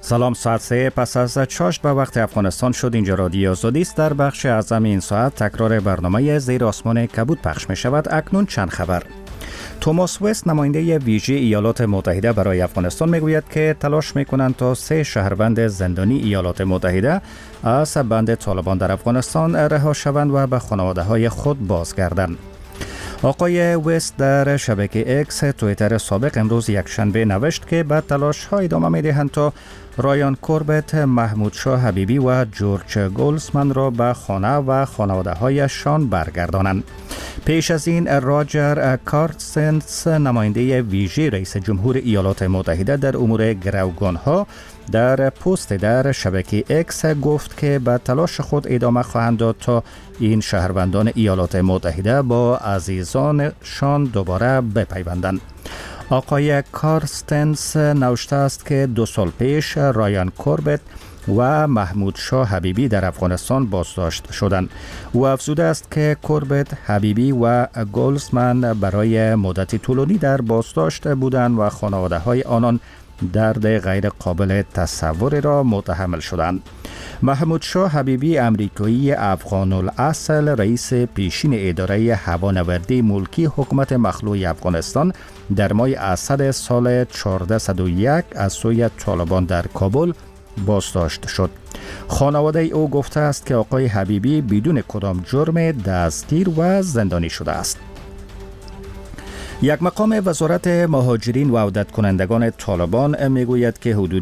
سلام، ساعت 3 پس از چاشت به وقت افغانستان شد. اینجا رادیو آزادی است. در بخش اعظم این ساعت تکرار برنامه زیر آسمان کبود پخش می شود. اکنون چند خبر. توماس وست، نماینده ویژه ایالات متحده برای افغانستان، میگوید که تلاش میکنند تا 3 شهروند زندانی ایالات متحده از بند طالبان در افغانستان رها شوند و به خانواده‌های خود بازگردند. آقای وست در شبکه اکس توییتر سابق امروز یکشنبه نوشت که به تلاش ها ادامه می‌دهند تا رایان کوربت، محمود شاه حبیبی و جورج گولزمن را به خانه و خانواده‌هایشان برگردانند. پیش از این راجر کارسنس، نماینده ویژه رئیس جمهور ایالات متحده در امور گروگان‌ها، در پست در شبکه اکس گفت که به تلاش خود ادامه خواهند داد تا این شهروندان ایالات متحده با عزیزانشان دوباره بپیوندند. آقای کارستنس نوشته است که 2 سال پیش رایان کوربت و محمود شاه حبیبی در افغانستان بازداشت شدند. او افزوده است که کوربت، حبیبی و گولزمن برای مدتی طولانی در بازداشت بودند و خانواده‌های آنان درد غیر قابل تصور را متحمل شدند. محمود شاه حبیبی، امریکایی افغان الاصل، رئیس پیشین اداره هوانوردی ملکی حکومت مخلوع افغانستان، در ماه اسد سال 1401 از سوی طالبان در کابل بازداشت شد. خانواده او گفته است که آقای حبیبی بدون کدام جرم دستگیر و زندانی شده است. یک مقام وزارت مهاجرین و عودت کنندگان طالبان میگوید که حدود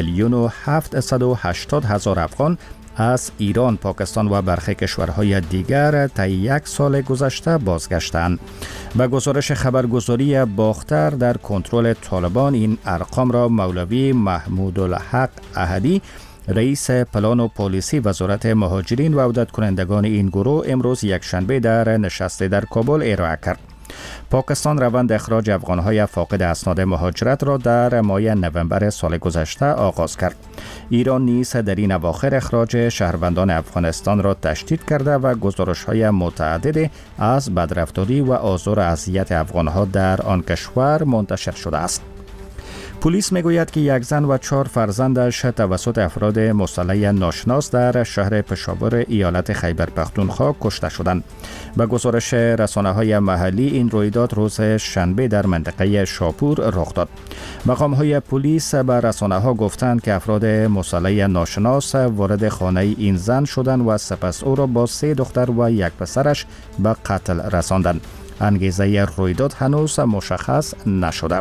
1,780,000 افغان از ایران، پاکستان و برخی کشورهای دیگر طی 1 سال گذشته بازگشتند. به گزارش خبرگزاری باختر، در کنترل طالبان این ارقام را مولوی محمود الحق احدی، رئیس پلان و پالیسی وزارت مهاجرین و عودت کنندگان این گروه، امروز یکشنبه در نشست در کابل ارائه کرد. پاکستان روند اخراج افغانهای فاقد اسناد مهاجرت را در ماه نوامبر سال گذشته آغاز کرد. ایران نیز در این اواخر اخراج شهروندان افغانستان را تشدید کرده و گزارش‌های متعدد از بدرفتاری و آزار و اذیت افغانها در آن کشور منتشر شده است. پلیس میگوید که 1 زن و 4 فرزندش توسط افراد مسلح ناشناس در شهر پشاور ایالت خیبر پختونخوا کشته شدند. به گزارش رسانه‌های محلی، این رویداد روز شنبه در منطقه شاپور رخ داد. مقام‌های پلیس به رسانه‌ها گفتند که افراد مسلح ناشناس وارد خانه این زن شدند و سپس او را با 3 دختر و 1 پسرش به قتل رساندند. انگیزه رویداد هنوز مشخص نشده.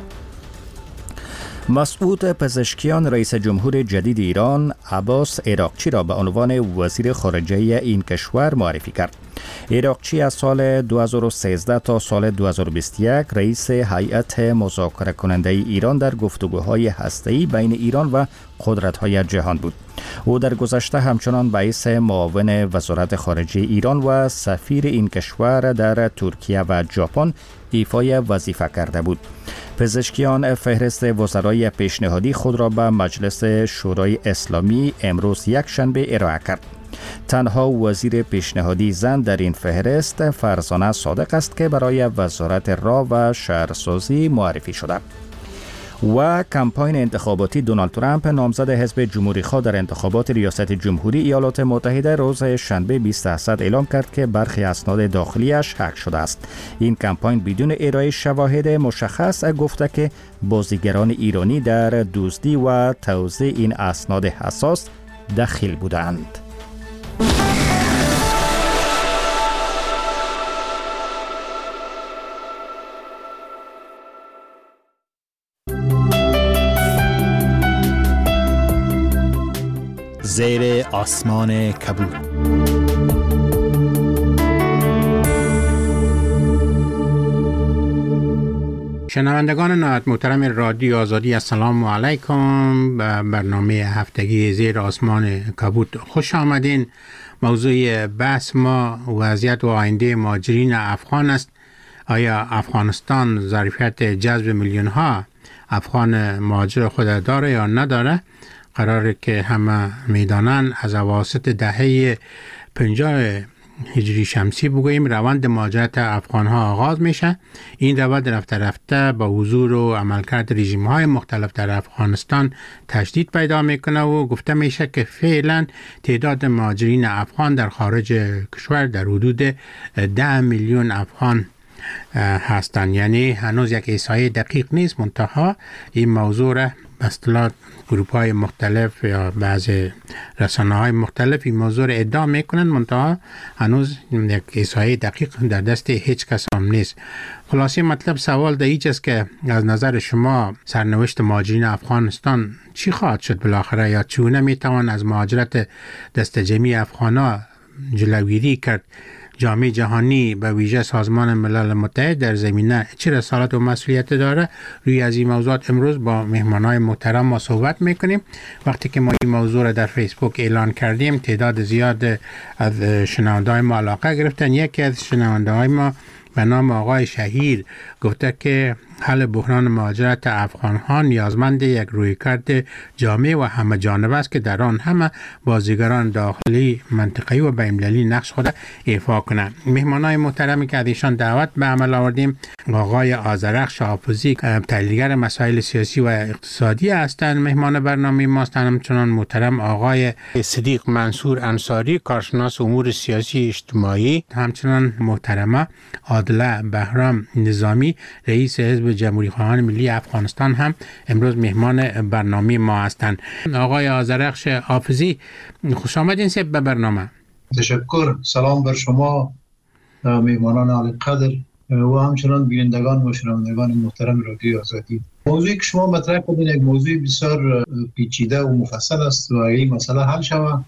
مسعود پزشکیان، رئیس جمهور جدید ایران، عباس عراقچی را به عنوان وزیر خارجه این کشور معرفی کرد. عراقچی از سال 2013 تا سال 2021 رئیس هیئت مذاکره کننده ایران در گفتگوهای هسته‌ای بین ایران و قدرت‌های جهان بود. او در گذشته همچنان رئیس معاون وزارت خارجه ایران و سفیر این کشور در ترکیه و ژاپن ایفای وظیفه کرده بود. پزشکیان فهرست وزرای پیشنهادی خود را به مجلس شورای اسلامی امروز یکشنبه ارائه کرد. تنها وزیر پیشنهادی زن در این فهرست فرزانه صادق است که برای وزارت راه و شهرسازی معرفی شده. و کمپاین انتخاباتی دونالد ترامپ، نامزد حزب جمهوری‌خواه در انتخابات ریاست جمهوری ایالات متحده، روز شنبه 20 اسد اعلام کرد که برخی اسناد داخلیش هک شده است. این کمپاین بدون ارائه شواهد مشخص گفته که بازیگران ایرانی در دزدی و توزیع این اسناد حساس دخیل بودند. زیر آسمان کبود. شنوندگان نهایت محترم رادیو آزادی، السلام علیکم. به برنامه هفتگی زیر آسمان کبود خوش آمدین. موضوع بحث ما وضعیت و آینده مهاجرین افغان است. آیا افغانستان ظرفیت جذب میلیون ها افغان مهاجر خود داره یا نداره؟ قراره که همه میدانن از اواسط دهه 50 هجری شمسی بگوییم روند مهاجرت افغانها آغاز میشه. این روند رفته رفته با حضور و عملکرد رژیم‌های مختلف در افغانستان تشدید پیدا میکنه و گفته میشه که فعلا تعداد مهاجرین افغان در خارج کشور در حدود 10 میلیون افغان هستند. یعنی هنوز یک احصایه دقیق نیست، منتها این موضوع را به اصطلاح گروه‌های مختلف یا بعضی رسانه‌های مختلف این موضوع را ادعا میکنند، منتها هنوز یک احصایه دقیق در دست هیچ کس هم نیست. خلاصه مطلب سوال در اینجاست است که از نظر شما سرنوشت مهاجرین افغانستان چی خواهد شد بالاخره، یا چگونه میتوان از مهاجرت دست جمعی افغان‌ها جلوگیری کرد؟ جامعه جهانی به ویژه سازمان ملل متحد در زمینه چه رسالت و مسئولیت داره؟ روی از این موضوعات امروز با مهمانای محترم ما صحبت میکنیم. وقتی که ما این موضوع را در فیسبوک اعلان کردیم تعداد زیاد از شنونده‌های ما علاقه گرفتن. یکی از شنونده‌های ما به نام آقای شهیر گفته که حل بحران مهاجرت افغان‌ها نیازمند یک رویکرد جامع و همه جانبه است که در آن همه بازیگران داخلی، منطقه‌ای و بین‌المللی نقش خود ایفا کنند. مهمانای محترمی که از ایشان دعوت به عمل آوردیم آقای آذرخش حافظی، تحلیلگر مسائل سیاسی و اقتصادی هستند، مهمان برنامه ما هستند. همچنان محترم آقای صدیق منصور انصاری، کارشناس امور سیاسی اجتماعی، همچنان محترمه عادله بهرام نظامی، رئیس حزب جمهوری خواهان ملی افغانستان هم امروز مهمان برنامه ما هستند. آقای آذرخش حافظی، خوش آمدین به برنامه. تشکر. سلام بر شما مهمانان عالی قدر و همچنان بینندگان و شنوندگان محترم رادیو آزادی. موضوعی که شما مطرح کردین یک موضوع بسیار پیچیده و مفصل است و این مسئله حل شود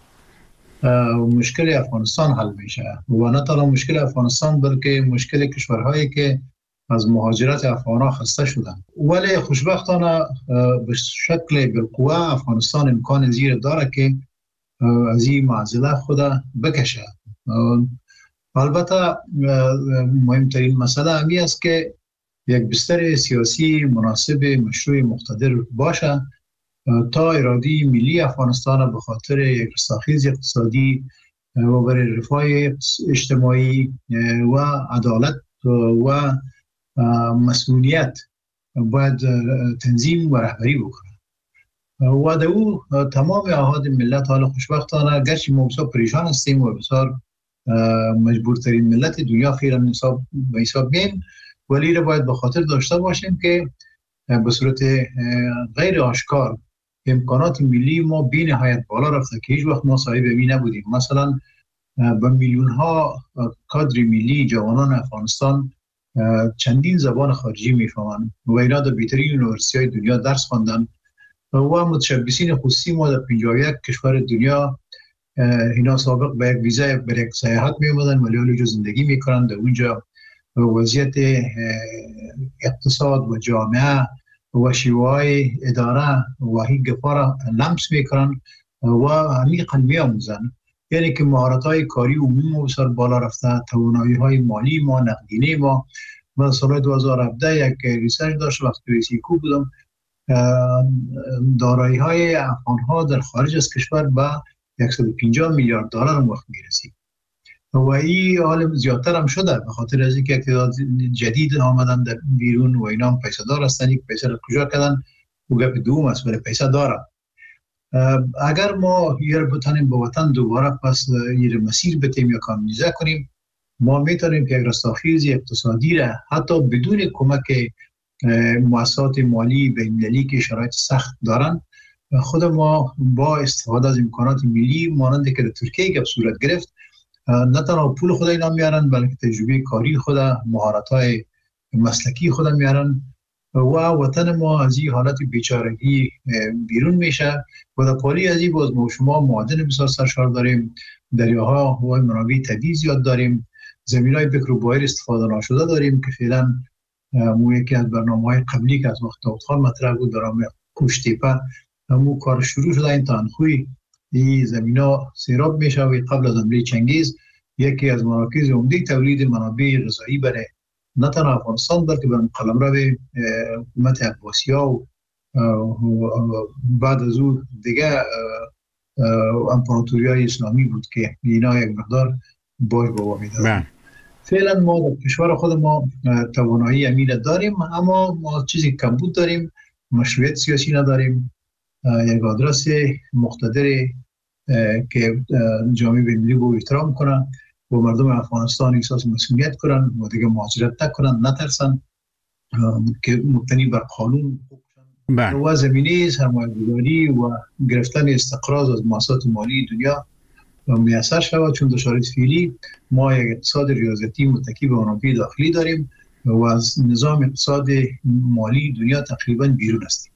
مشکل افغانستان حل میشه و نه تنها مشکل افغانستان بلکه مشکل کشورهایی که از مهاجرت افغان‌ها خسته شدن. ولی خوشبختانه به شکل بالقوه افغانستان امکان زیر داره که از این معضله خود بکشه. البته مهمترین مسئله همی است که یک بستر سیاسی مناسب مشروع مقتدر باشه تا اراده ملی افغانستان به خاطر یک رستاخیز اقتصادی و برای رفاه اجتماعی و عدالت و مسئولیت باید تنظیم و رهبری بکنه و در او تمام احاد ملت حال خوشبختانه گرچه ما بسیار پریشان هستیم و بسیار مجبورترین ملت دنیا خیرا به حساب میایم، ولی را باید به خاطر داشته باشیم که به صورت غیر آشکار امکانات ملی ما بی نهایت بالا رفته که هیچ وقت ما صاحب می نبودیم. مثلا به میلیون ها کادر ملی جوانان افغانستان چندین زبان خارجی میفهمند و اینا در بهترین یونیورسیتی‌های دنیا درس خواندن و متشبثین خصوصی ما در 51 کشور دنیا اینا سابق به یک ویزا برای یک سیاحت می اومدن ولی حالی زندگی میکنن در اونجا وضعیت اقتصاد و جامعه و شیوه اداره و هیچ گفار لمس میکنن و عمیقا میآموزن. یعنی که مهارت‌های کاری عمومی ما بسیار بالا رفته، توانایی‌های مالی ما، نقدینه ما. من سال 2017 یک ریسرچ داشت وقتی رئیس ایکو بودم، دارایی‌های افغان‌ها در خارج از کشور به 150 میلیارد دلار هم وقت میرسید و این حال زیادتر هم شده به خاطر از اینکه تعداد جدید آمدن در بیرون و اینا هم پیسه دار هستن. یک پیسه را کجا کردن و گپ دوم است ولی پیسه داره. اگر ما یه بتانیم به وطن دوباره پس یه مسیر بتیم یا کانالیزه کنیم، ما میتونیم که یک رستاخیزی اقتصادی را حتی بدون کمک مؤسسات مالی بین‌المللی که شرایط سخت دارن خود ما با استفاده از امکانات ملی مانند که در ترکیه گپ صورت گرفت نه تنها پول خود اینا میارن بلکه تجربه کاری خود، مهارت‌های مسلکی خود میارن و وطن ما از این حالت بیچارگی بیرون میشه و در پالی از این باز ما شما معادن بسیار سرشار داریم، دریاها و منابع طبیعی زیاد داریم، زمینای بکر و بایر استفاده نشده داریم که فعلا مو یکی از برنامه‌های قبلی که از وقت داوودخان مطرح بود برنامه کوشتیپه همون کار شروع شده. این تانخوی این زمینا سیراب میشه و قبل از حمله چنگیز یکی از مراکز عمده تولید منابع غذایی برای نه تنها افغانستان بلکه برای قلمرو حکومت عباسی‌ها و بعد از اون دیگه امپراتوری‌های اسلامی بود که اینا یک مقدار باج بابا میدادن. فعلا ما در کشور خود ما توانایی امیل داریم، اما ما چیزی کمبود داریم، مشروعیت سیاسی نداریم، یک آدرس مقتدر که جامعه ملی رو احترام کنن و مردم افغانستان احساس مسئولیت کنن و دیگه مهاجرت نکنن، نترسن، که مبتنی بر قانون و زمینه سرمایه‌گذاری و گرفتن استقراض از مؤسسات مالی دنیا میسر شود، چون در شرایط فعلی ما یک اقتصاد ریاضتی متکی به منابع داخلی داریم و از نظام اقتصاد مالی دنیا تقریبا بیرون هستیم.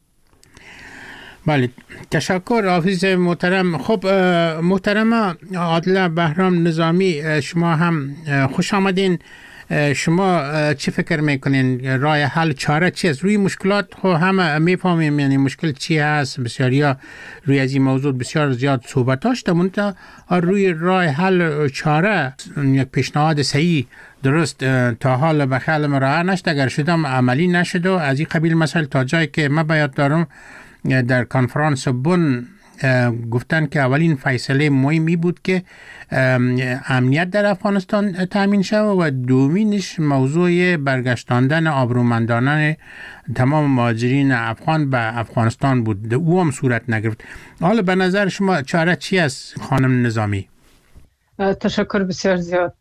بله، تشکر حافظ محترم. خب محترم عادله بهرام نظامی، شما هم خوش آمدین. شما چی فکر میکنین راه حل چاره چی است؟ روی مشکلات خب همه میفهمیم، یعنی مشکل چی هست، بسیاریا روی از این موضوع بسیار زیاد صحبت داشتم، روی راه حل چاره یک پیشنهاد صحیح درست تا حال به خیال مرا نشد، اگر شدم عملی نشد و از این قبیل مسائل، تا جایی که من بیاد دارم در کنفرانس بن گفتن که اولین فیصله مهمی بود که امنیت در افغانستان تامین شود و دومینش موضوع برگشتاندن آبرومندانه تمام مهاجرین افغان به افغانستان بود. او هم صورت نگرفت. حالا به نظر شما چاره چی است خانم نظامی؟ تشکر بسیار زیاد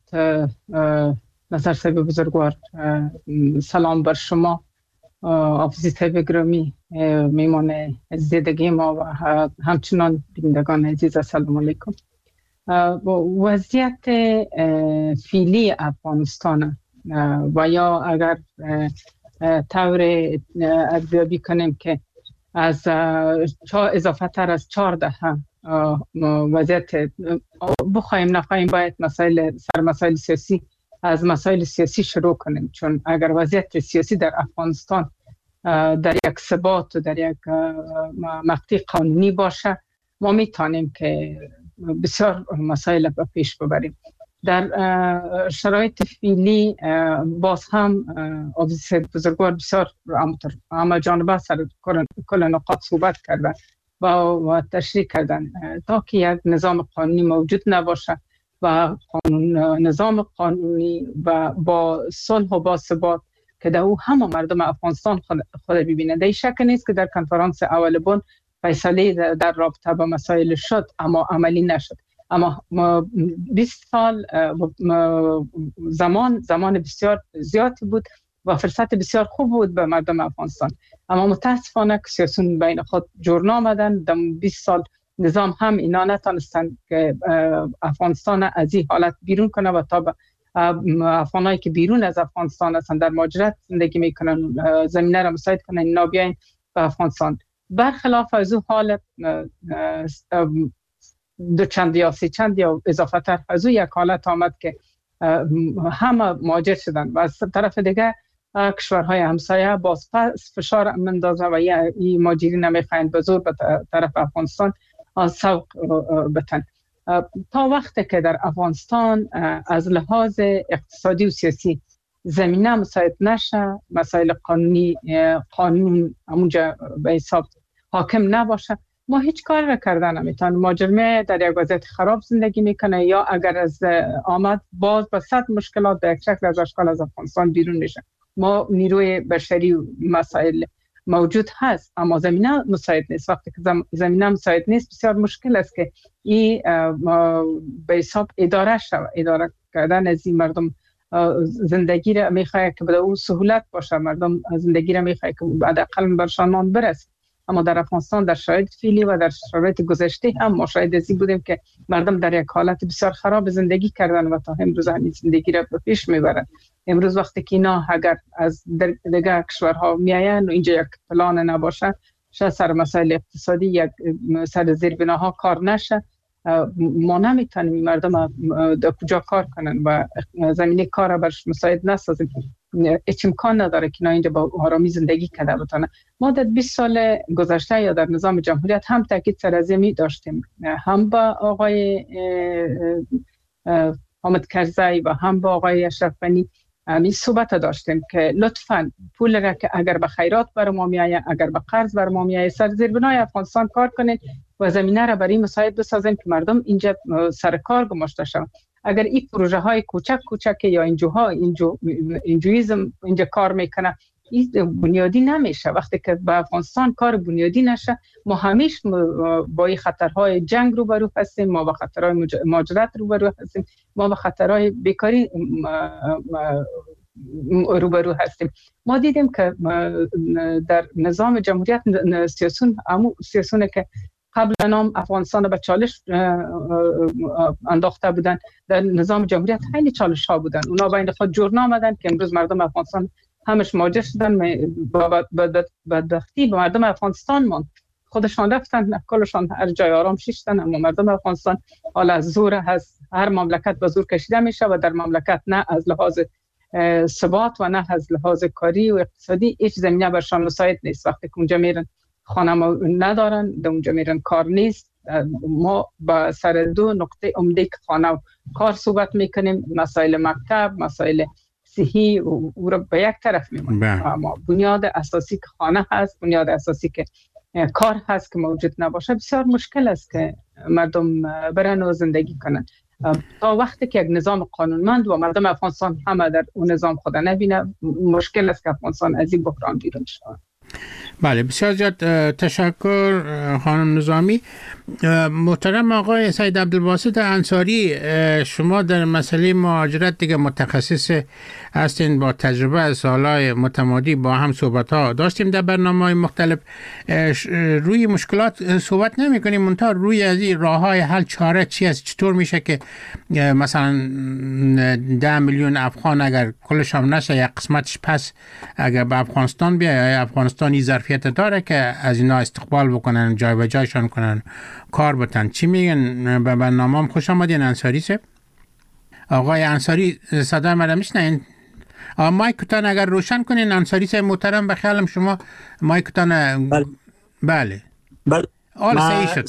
نظر صاحب بزرگوار. سلام بر شما آفیسی صاحب گرامی، میمان زیدگی ما و همچنان بینندگان عزیز، السلام علیکم. وضعیت فعلی افغانستان و یا اگر طور ارزیابی کنیم که از اضافه تر از 4 دهه وضعیت بخوایم نخواهیم باید مسائل سیاسی از مسائل سیاسی شروع کنیم، چون اگر وضعیت سیاسی در افغانستان در یک ثبات و در یک مقطع قانونی باشه، ما میتونیم که بسیار مسائل به پیش ببریم. در شرایط فعلی باز هم آفیس بزرگوار بسیار همه جانبه سر کل نقاط صحبت کردن و تشریح کردن. تا که یک نظام قانونی موجود نباشه و نظام قانونی و با صلح و با ثبات که در او همه مردم افغانستان خود ببینند، در شک نیست که در کنفرانس اول بن فیصله در رابطه با مسائل شد اما عملی نشد. اما 20 سال زمان بسیار زیادی بود و فرصت بسیار خوب بود به مردم افغانستان، اما متاسفانه که سیاسیون بین خود جور نامدن. در 20 سال نظام هم اینا نتونستن که افغانستان از این حالت بیرون کنه و تا افغانایی که بیرون از افغانستان هستن در مهاجرت زندگی میکنن زمینه را مساعد کنن اینا بیاین به افغانستان. برخلاف از اون حالت دو چند یا سه چند یا اضافه تر از اون یک حالت آمد که همه مهاجر شدن و از طرف دیگه کشورهای همسایه باز فشار مندازه و این مهاجرین نمیخواین به زور به طرف افغانستان سوق بتن. تا وقتی که در افغانستان از لحاظ اقتصادی و سیاسی زمینه مساعد نشه، مسائل قانون همونجا به حساب حاکم نباشه، ما هیچ کار را کردن نمیتونیم. مهاجر در یک وضعیت خراب زندگی میکنه یا اگر از آمد باز با صد مشکلات به یک شکل از اشکال از افغانستان بیرون میشه. ما نیروی بشری و مسائل موجود هست اما زمینه مساعد نیست. وقتی که زمینه مساعد نیست بسیار مشکل است که این به حساب اداره شود. اداره کردن از این مردم زندگی را میخواه که به اون سهولت باشه، مردم زندگی را میخواه که بعد اقل برشانمان برسه. اما در افغانستان در شرایط فعلی و در شرایط گذشته هم ما شاهد ازی بودیم که مردم در یک حالت بسیار خراب زندگی کردن و تا امروز همین زندگی را به پیش میبرن. امروز وقتی که اینا اگر از دیگر کشورها میاین و اینجا یک پلان نباشه، شاید سر مسائل اقتصادی یک سر زیربناها کار نشه، ما نمیتونیم مردم در کجا کار کنن و زمینه کار برش مساعد نسازیم. هیچ امکان نداره که اینجا با آرامی زندگی کرده بتونه. ما در 20 سال گذشته یا در نظام جمهوریت هم تاکید سر از می داشتیم، هم با آقای حامد کرزی و هم با آقای اشرف غنی می صحبت داشتیم که لطفاً پول را که اگر به خیرات بر ما میایه، اگر به قرض بر ما میایه، سر زیربنای افغانستان کار کنید و زمینه را برای مساعد بسازیم که مردم اینجا سر کار گماشته شوند. اگر این پروژه های کوچک یا اینجویزم اینجا کار میکنه، این بنیادی نمیشه. وقتی که به افغانستان کار بنیادی نشه، ما همیشه با این خطرهای جنگ روبرو هستیم، ما با خطرهای مهاجرت روبرو هستیم، ما با خطرهای بیکاری روبرو هستیم. ما دیدیم که در نظام جمهوریت سیاسون که قبل نام افغانستان به چالش انداخته بودن، در نظام جمهوریت خیلی چالش ها بودن. اونا بین خود جور آمدن که امروز مردم افغانستان همش مواجه شدن بدبختی به مردم افغانستان ماند. خودشان رفتن کلشان هر جای آرام شیشتن، اما مردم افغانستان حالا از زور هست. هر مملکت به زور کشیده میشه و در مملکت نه از لحاظ ثبات و نه از لحاظ کاری و اقتصادی هیچ زمینه برشان مساعد نیست. وقتی که اونجا میرن خانه ندارن، در اونجا میرن کار نیست. ما با سر دو نقطه عمده که خانه و کار صحبت میکنیم، مسائل مکتب، مسائل صحی او را به یک طرف میمونیم. اما بنیاد اساسی که خانه هست، بنیاد اساسی که کار هست که موجود نباشه، بسیار مشکل است که مردم برن و زندگی کنن. تا وقتی که یک نظام قانونمند و مردم افغانستان همه در اون نظام خود نبینه، مشکل است که افغانستان از این بحران بیرون شود. بله، بسیار زیاد تشکر خانم نظامی. محترم آقای سید عبدالباسط انصاری، شما در مسئله مهاجرت دیگه متخصص هستین، با تجربه از سالهای متمادی با هم صحبت ها داشتیم در برنامه‌های مختلف. روی مشکلات صحبت نمی کنیم، منتها روی از این راه های حل چاره چی است؟ چطور میشه که مثلا 10 میلیون افغان اگر کلش هم نشه، یک قسمتش پس اگر به افغانستان بیاید، افغانستانی ظرفیت داره که از اینا استقبال بکنن، جای به جایشان کنن، کار بتن. چی میگن؟ به برنامه‌ام خوش آمدین انصاری صاحب. آقای انصاری صدای من میشنین؟ مایکتان اگر روشن کنین انصاری صاحب محترم، به خیالم شما مایکتان. بله آل صحیح شد.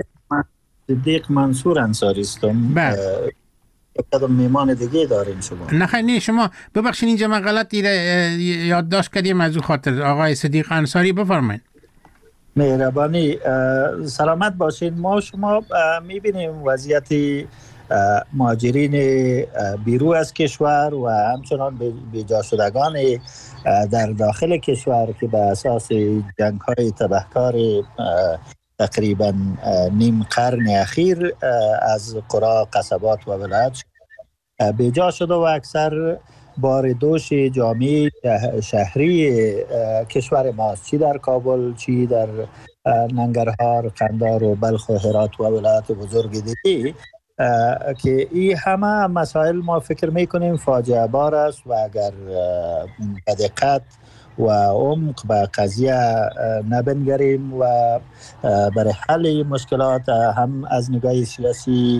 صدیق منصور انصاری هستم. بله. یک میمان دیگه داریم شما. نه شما ببخشید اینجا من غلط یادداشت کردیم، از اون خاطر. آقای صدیق انصاری بفرمایید. مهربانی. سلامت باشین. ما شما میبینیم وضعیت مهاجرین بیرون از کشور و همچنان بیجا شدگان در داخل کشور که به اساس جنگ‌های تبهکار تقریبا نیم قرن اخیر از قرا، قصبات و ولایت بیجا شده و اکثر بار دوش جامعه شهری کشور ماست، چی در کابل، چی در ننگرهار، قندار و بلخ و هرات و ولایت بزرگ دیگه، که این همه مسائل ما فکر میکنیم فاجعه بار است و اگر به دقت و عمق به قضیه نبنگریم و برای حل مشکلات هم از نگاه سیاسی،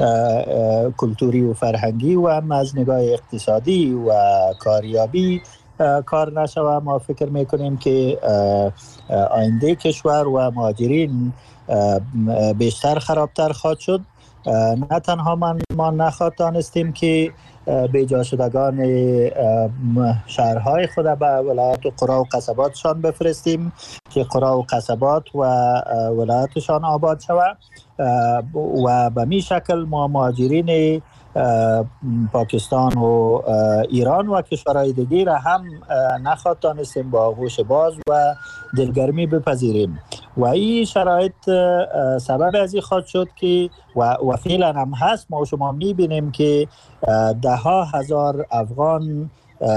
کلتوری و فرهنگی و هم از نگاه اقتصادی و کاریابی کار نشود، ما فکر میکنیم که آینده کشور و مهاجرین بیشتر خرابتر خواهد شد. نه تنها ما نخواهد دانستیم که بیجا شدگان شهرهای خود به ولایت و قرا و قصباتشان بفرستیم که قرا و قصبات و ولایتشان آباد شود و به می شکل ما مهاجرین پاکستان و ایران و کشورهای دیگه را هم نخواهد دانستیم با آغوش باز و دلگرمی بپذیریم و این شرایط سبب از این خواهد شد که و فعلا هم هست. ما شما میبینیم که 10,000 افغان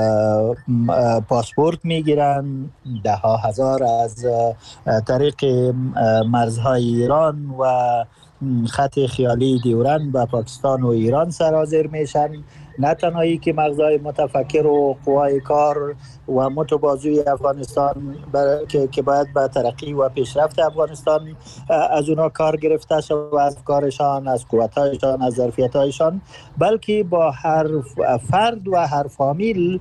پاسپورت میگیرن، 10,000 از طریق مرزهای ایران و خط خیالی دیورند به پاکستان و ایران سرازیر میشن. نه تنهایی که مغزهای متفکر و قوای کار و متبازوی افغانستان که باید به ترقی و پیشرفت افغانستان از اونا کار گرفته شد و از کارشان، از قوتایشان، از ظرفیتایشان، بلکه با هر فرد و هر فامیل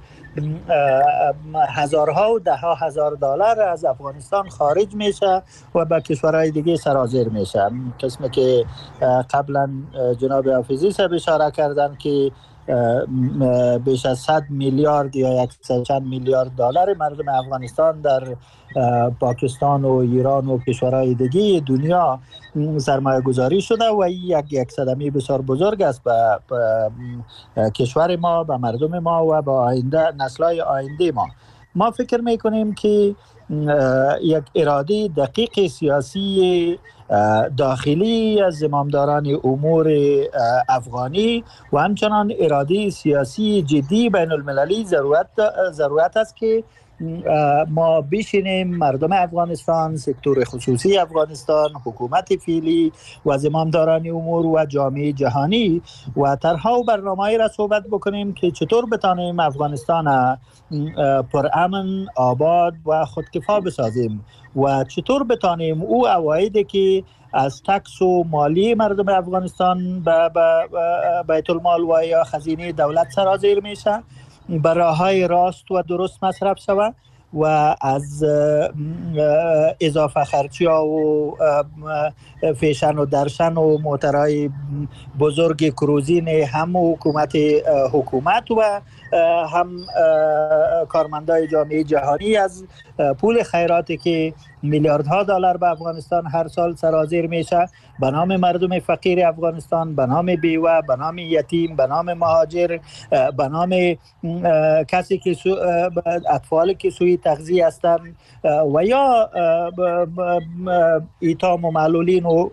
هزارها و دهها هزار دلار از افغانستان خارج میشه و به کشورهای دیگه سرازیر میشه. قسمی که قبلا جناب حافظی صاحب اشاره کردن که بیش از 100 میلیارد یا 100 چند میلیارد دلار مردم افغانستان در پاکستان و ایران و کشورهای دیگه دنیا سرمایه گذاری شده و یک صدمه بسیار بزرگ است به کشور ما، به مردم ما و به آینده نسل‌های آینده ما. ما فکر میکنیم که یک اراده دقیق سیاسی داخلی از زمامداران امور افغانی و همچنان اراده سیاسی جدی بین المللی ضرورت است که ما بشینیم مردم افغانستان، سکتور خصوصی افغانستان، حکومت فعلی و زمامداران امور و جامعه جهانی و طرح‌ها و برنامه‌ای را صحبت بکنیم که چطور بتانیم افغانستان پرامن، آباد و خودکفا بسازیم و چطور بتانیم او عوایدی که از تکس و مالی مردم افغانستان به بیت المال و یا خزینه دولت سرازیر میشه به راه‌های راست و درست مصرف شود و از اضافه خرچی ها و فیشن و درشن و موترهای بزرگ کروزین هم حکومت و هم کارمندای جامعه جهانی از پول خیراتی که میلیاردها دلار به افغانستان هر سال سرازیر میشه به نام مردم فقیر افغانستان، به نام بیوه، به نام یتیم، به نام مهاجر، به نام کسی که اطفالی که سوی تغذیه هستند و یا ایتام و معلولین و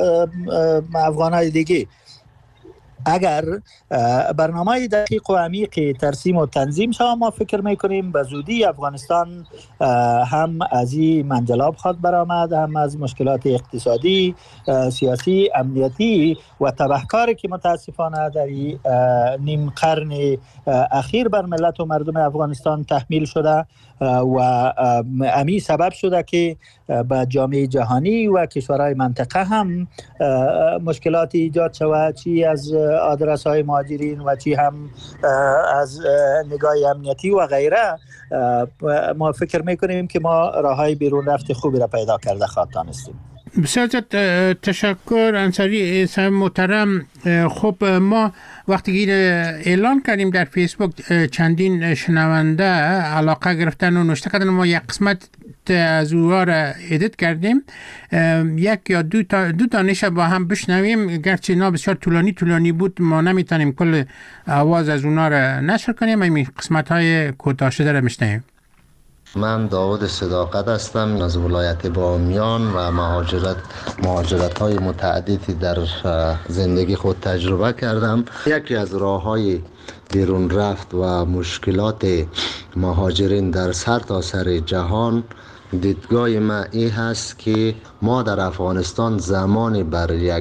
افغانای دیگه. اگر برنامه دقیق و عمیق ترسیم و تنظیم شود ما فکر میکنیم به زودی افغانستان هم از این منجلاب خواهد برآمد، هم از مشکلات اقتصادی، سیاسی، امنیتی و تبهکاری که متاسفانه در نیم قرن اخیر بر ملت و مردم افغانستان تحمیل شده و امی سبب شده که به جامعه جهانی و کشورهای منطقه هم مشکلاتی ایجاد شود، چی از آدرس های مهاجرین و چی هم از نگاه امنیتی و غیره. ما فکر میکنیم که ما راههای بیرون رفت خوبی را پیدا کرده خواهد دانستیم. بسیار تشکر انصاری صاحب محترم. خب ما وقتی اعلان کردیم در فیسبوک چندین شنونده علاقه گرفتن و نوشته کردن، ما یک قسمت از اوها را ادیت کردیم، یک یا دو دانش با هم بشنویم، گرچه اینا بسیار طولانی بود ما نمیتونیم کل آواز از اونا را نشر کنیم، این قسمت های کوتاه شده را میشنویم. من داود صداقت هستم از ولایت بامیان و مهاجرت های متعددی در زندگی خود تجربه کردم. یکی از راه های بیرون رفت و مشکلات مهاجرین در سرتاسر جهان، دیدگاه من این هست که ما در افغانستان زمانی بر یک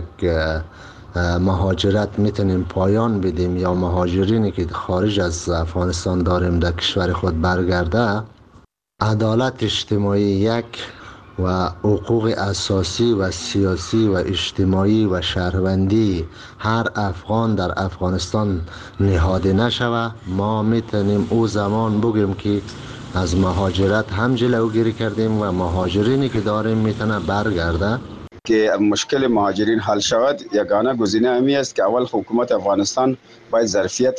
مهاجرت میتونیم پایان بدیم یا مهاجرینی که خارج از افغانستان داریم در کشور خود برگرده، عدالت اجتماعی یک و حقوق اساسی و سیاسی و اجتماعی و شهروندی هر افغان در افغانستان نهاده نشوه، ما میتونیم او زمان بگیم که از مهاجرت هم جلوگیری کردیم و مهاجرینی که داریم میتونه برگرده. که مشکل مهاجرین حل شود، یگانه گزینه امی است که اول حکومت افغانستان باید ظرفیت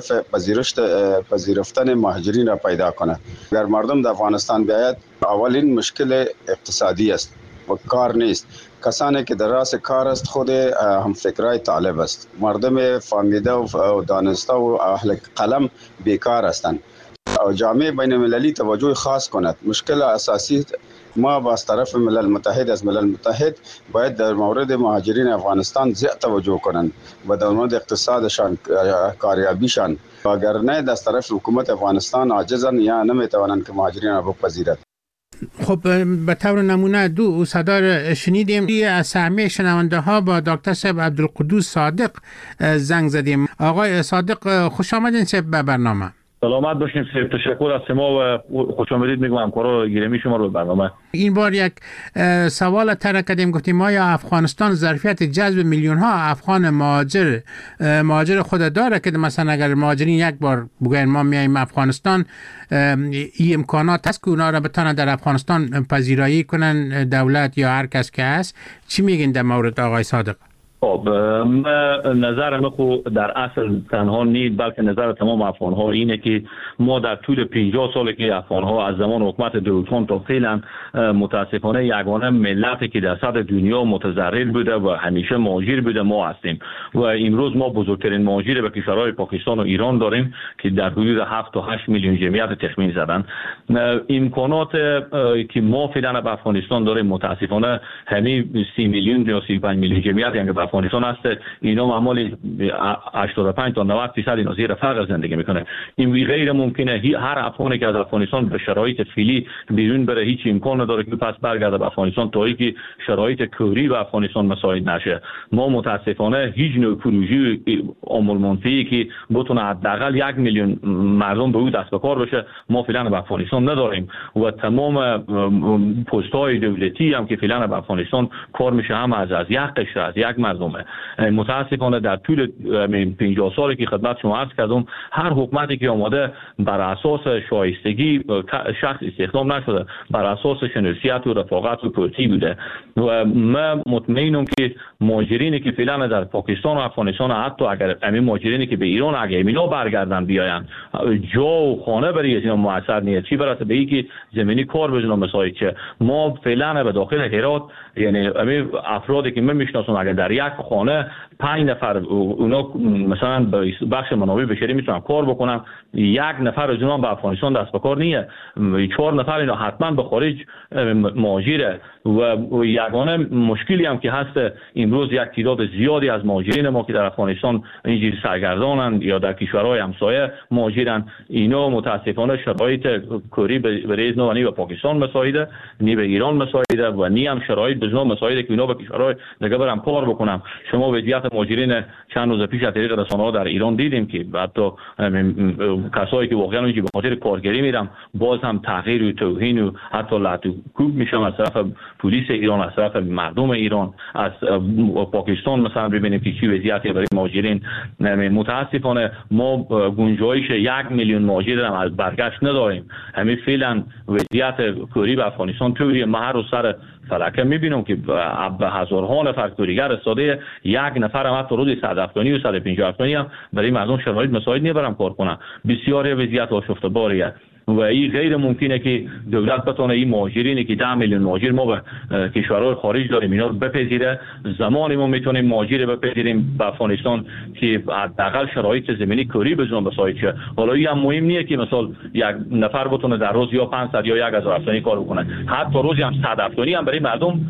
پذیرفتن مهاجرین را پیدا کنه. اگر مردم در افغانستان بیاید، اولین مشکل اقتصادی است و کار نیست. کسانی که در راس کار است خود همفکرای طالب است. مردم فهمیده و دانسته و اهل قلم بیکار هستند. جامعه بین المللی توجه خاص کند. مشکل اساسی ما با طرف ملل متحد باید در مورد مهاجرین افغانستان زیاد توجه کنند و در مورد اقتصادشان، کاریابیشان، اگر نه از طرف حکومت افغانستان عاجزند یا نمیتوانند که مهاجرین را بپذیرد. خب به طور نمونه دو صدا شنیدیم از همه شنونده ها با دکتر صاحب عبدالقدوس صادق زنگ زدیم. آقای صادق خوش آمدین به برنامه. سلامت باشین. تشکر از شما و خوش آمدید میگم همکارا گرامی شما رو به برنامه. این بار یک سوال طرح کردیم، گفتیم ما یا افغانستان ظرفیت جذب میلیون ها افغان مهاجر خود داره که مثلا اگر مهاجرین یک بار بگن ما میایم افغانستان، این امکانات هست که اونا را بتونن در افغانستان پذیرایی کنن دولت یا هر کس که هست؟ چی میگین در مورد آقای صادق؟ خب نظر من در اصل تنها نیست، بلکه نظر تمام افغان ها اینه که ما در طول 50 سالی که افغان ها از زمان حکومت دولتخان تا فعلا متاسفانه یگانه ملتی که در سطح دنیا متضرر بوده و همیشه مهاجر بوده ما هستیم و امروز ما بزرگترین مهاجر به کشورهای پاکستان و ایران داریم که در حدود 7 تا 8 میلیون جمعیت تخمین زدن. امکانات که ما فعلا به افغانستان داریم متاسفانه همین 30 میلیون یا 35 میلیون جمعیت یعنی به افغانستان هست، اینا معمولی 85 تا 90% اینا زیر فقر زندگی میکنه. این غیر ممکنه هر افغانی که از افغانستان به شرایط فعلی بیرون بره هیچ امکان نداره که پس برگرده به افغانستان تا اینکه شرایط کوری به افغانستان مساعد نشه. ما متاسفانه هیچ نوع پروژه عمل منفی که بتونه حداقل 1 میلیون مردم به او دست به کار بشه ما فعلا به افغانستان نداریم و تمام پست‌های دولتی هم که فعلا به افغانستان کار میشه هم از یک قشر از یک مردمه. متاسفانه در طول 50 سالی که خدمت شما عرض کردم هر حکومتی که آماده بر اساس شایستگی شخص استخدام نشده، بر اساس شناسیت و رفاقت و پرتی بوده و من مطمئنم که مهاجرینی که فعلا در پاکستان و افغانستان حتی اگر همین مهاجرینی که به ایران اگر اینا برگردن بیاین جا و خانه برای اینا موثر نیست، چی برسه به اینکه زمینی کار بزنن مساعد شه. ما فعلا به داخل هرات یعنی همین افرادی که من میشناسم اگر در یک خانه 5 نفر اونا مثلا به بخش منابع بشری میتونن کار بکنن، 1 نفر از اونها به افغانستان دست به کار نیه، 4 نفر اینا حتما به خارج مهاجره و یگانه مشکلی هم که هست امروز یک تعداد زیادی از مهاجرین ما که در افغانستان اینجوری سرگردانند یا در کشورهای همسایه مهاجرن، اینا متاسفانه شرایط کاری برای نو نی به پاکستان مساعده، نی به ایران مساعده و نی هم شرایط بزنو مساعده که اینا به کشورهای دیگه برام کار بکنم. شما وضعیت مهاجرین چند روز پیش از طریق رسانه‌ها در ایران دیدیم که حتی کسایی که واقعا اونجا به خاطر کارگری میرن باز هم تحقیر و توهین و حتی لطوکوب میشن از طرف پلیس ایران، از طرف مردم ایران، از پاکستان مثلا ببینیم که چی وضعیتی برای مهاجرین. متاسفانه ما گنجایش 1 میلیون مهاجر هم از برگشت نداریم. همین فعلا وضعیت کوری به افغانستان طوری ما هر روز سر فلکه میبینم که به هزارها نفر کوریگر استاده، 1 نفر هم حتی روزی 100 افغانی و 150 افغانی هم برای مردم شرایط مساعد نمیبرم کار کنن. بسیاری وضعیت آشفته باریه و این غیر ممکنه که دولت بتونه این مهاجرینی که 10 میلیون مهاجر ما به کشورهای خارج داریم اینا رو بپذیره. زمانی ما میتونیم مهاجر بپذیریم به افغانستان که حداقل شرایط زمینی کوری بزنن مساعد شه. حالا این هم مهم نیست که مثلا 1 نفر بتونه در روز یا 500 یا 1000 افغانی کار بکنه، حتی روزی هم 100 افغانی هم برای مردم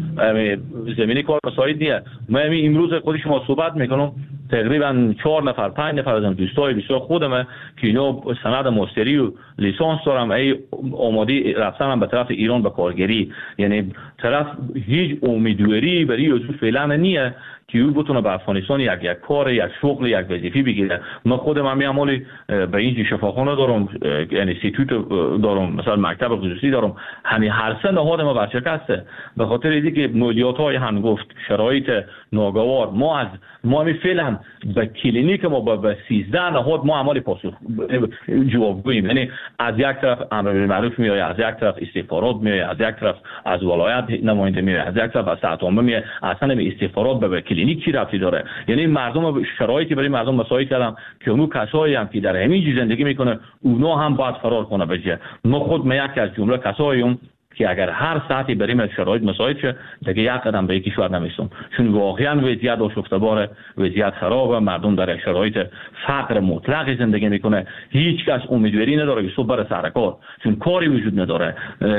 زمینی کار مساعد نیست. من امروز خود شما صحبت میکنم تقریبا 4 نفر 5 نفر از دوستای بسیار خودمه که اینا سند ماستری و لیسانس دارم ای آماده رفتن به طرف ایران به کارگری، یعنی طرف هیچ امیدواری برای وجود فعلا نیه که او بتونه به افغانستان یک کار، یک شغل، یک وظیفه بگیره. من خودم هم عملی به این شفاخانه دارم، اینستیتوت دارم، مثلا مکتب خصوصی دارم، همین هر سه نهاد ما برشکسته به خاطر اینکه مالیات‌های هنگفت، شرایط ناگوار. ما می فعلا به کلینیک ما به 13 نهاد ما عملی پاسخ جوابگوییم. یعنی از یک طرف امر بالمعروف میاد، از یک طرف استخبارات میاد، از یک طرف از ولایت نماینده میاد، از یک طرف از ساتومه میاد. اصلا استخبارات به کلینیک چی ربطی داره؟ یعنی مردم شرایطی برای مردم مساعد کردم که اونو کسایی هم که در همین زندگی میکنه اونا هم باید فرار کنه بجه. ما خود یکی از جمله کساییم که اگر هر ساعتی بریم شرایط مساعد شه دیگه یک قدم به کشور نمیستم، چون واقعا وضعیت آشفته باره، وضعیت خرابه، مردم در شرایط فقر مطلق زندگی میکنه، هیچ کس امیدواری نداره که صبح بره سر کار چون کاری وجود نداره،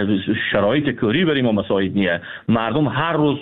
شرایط کاری بریم و مساعد نیه. مردم هر روز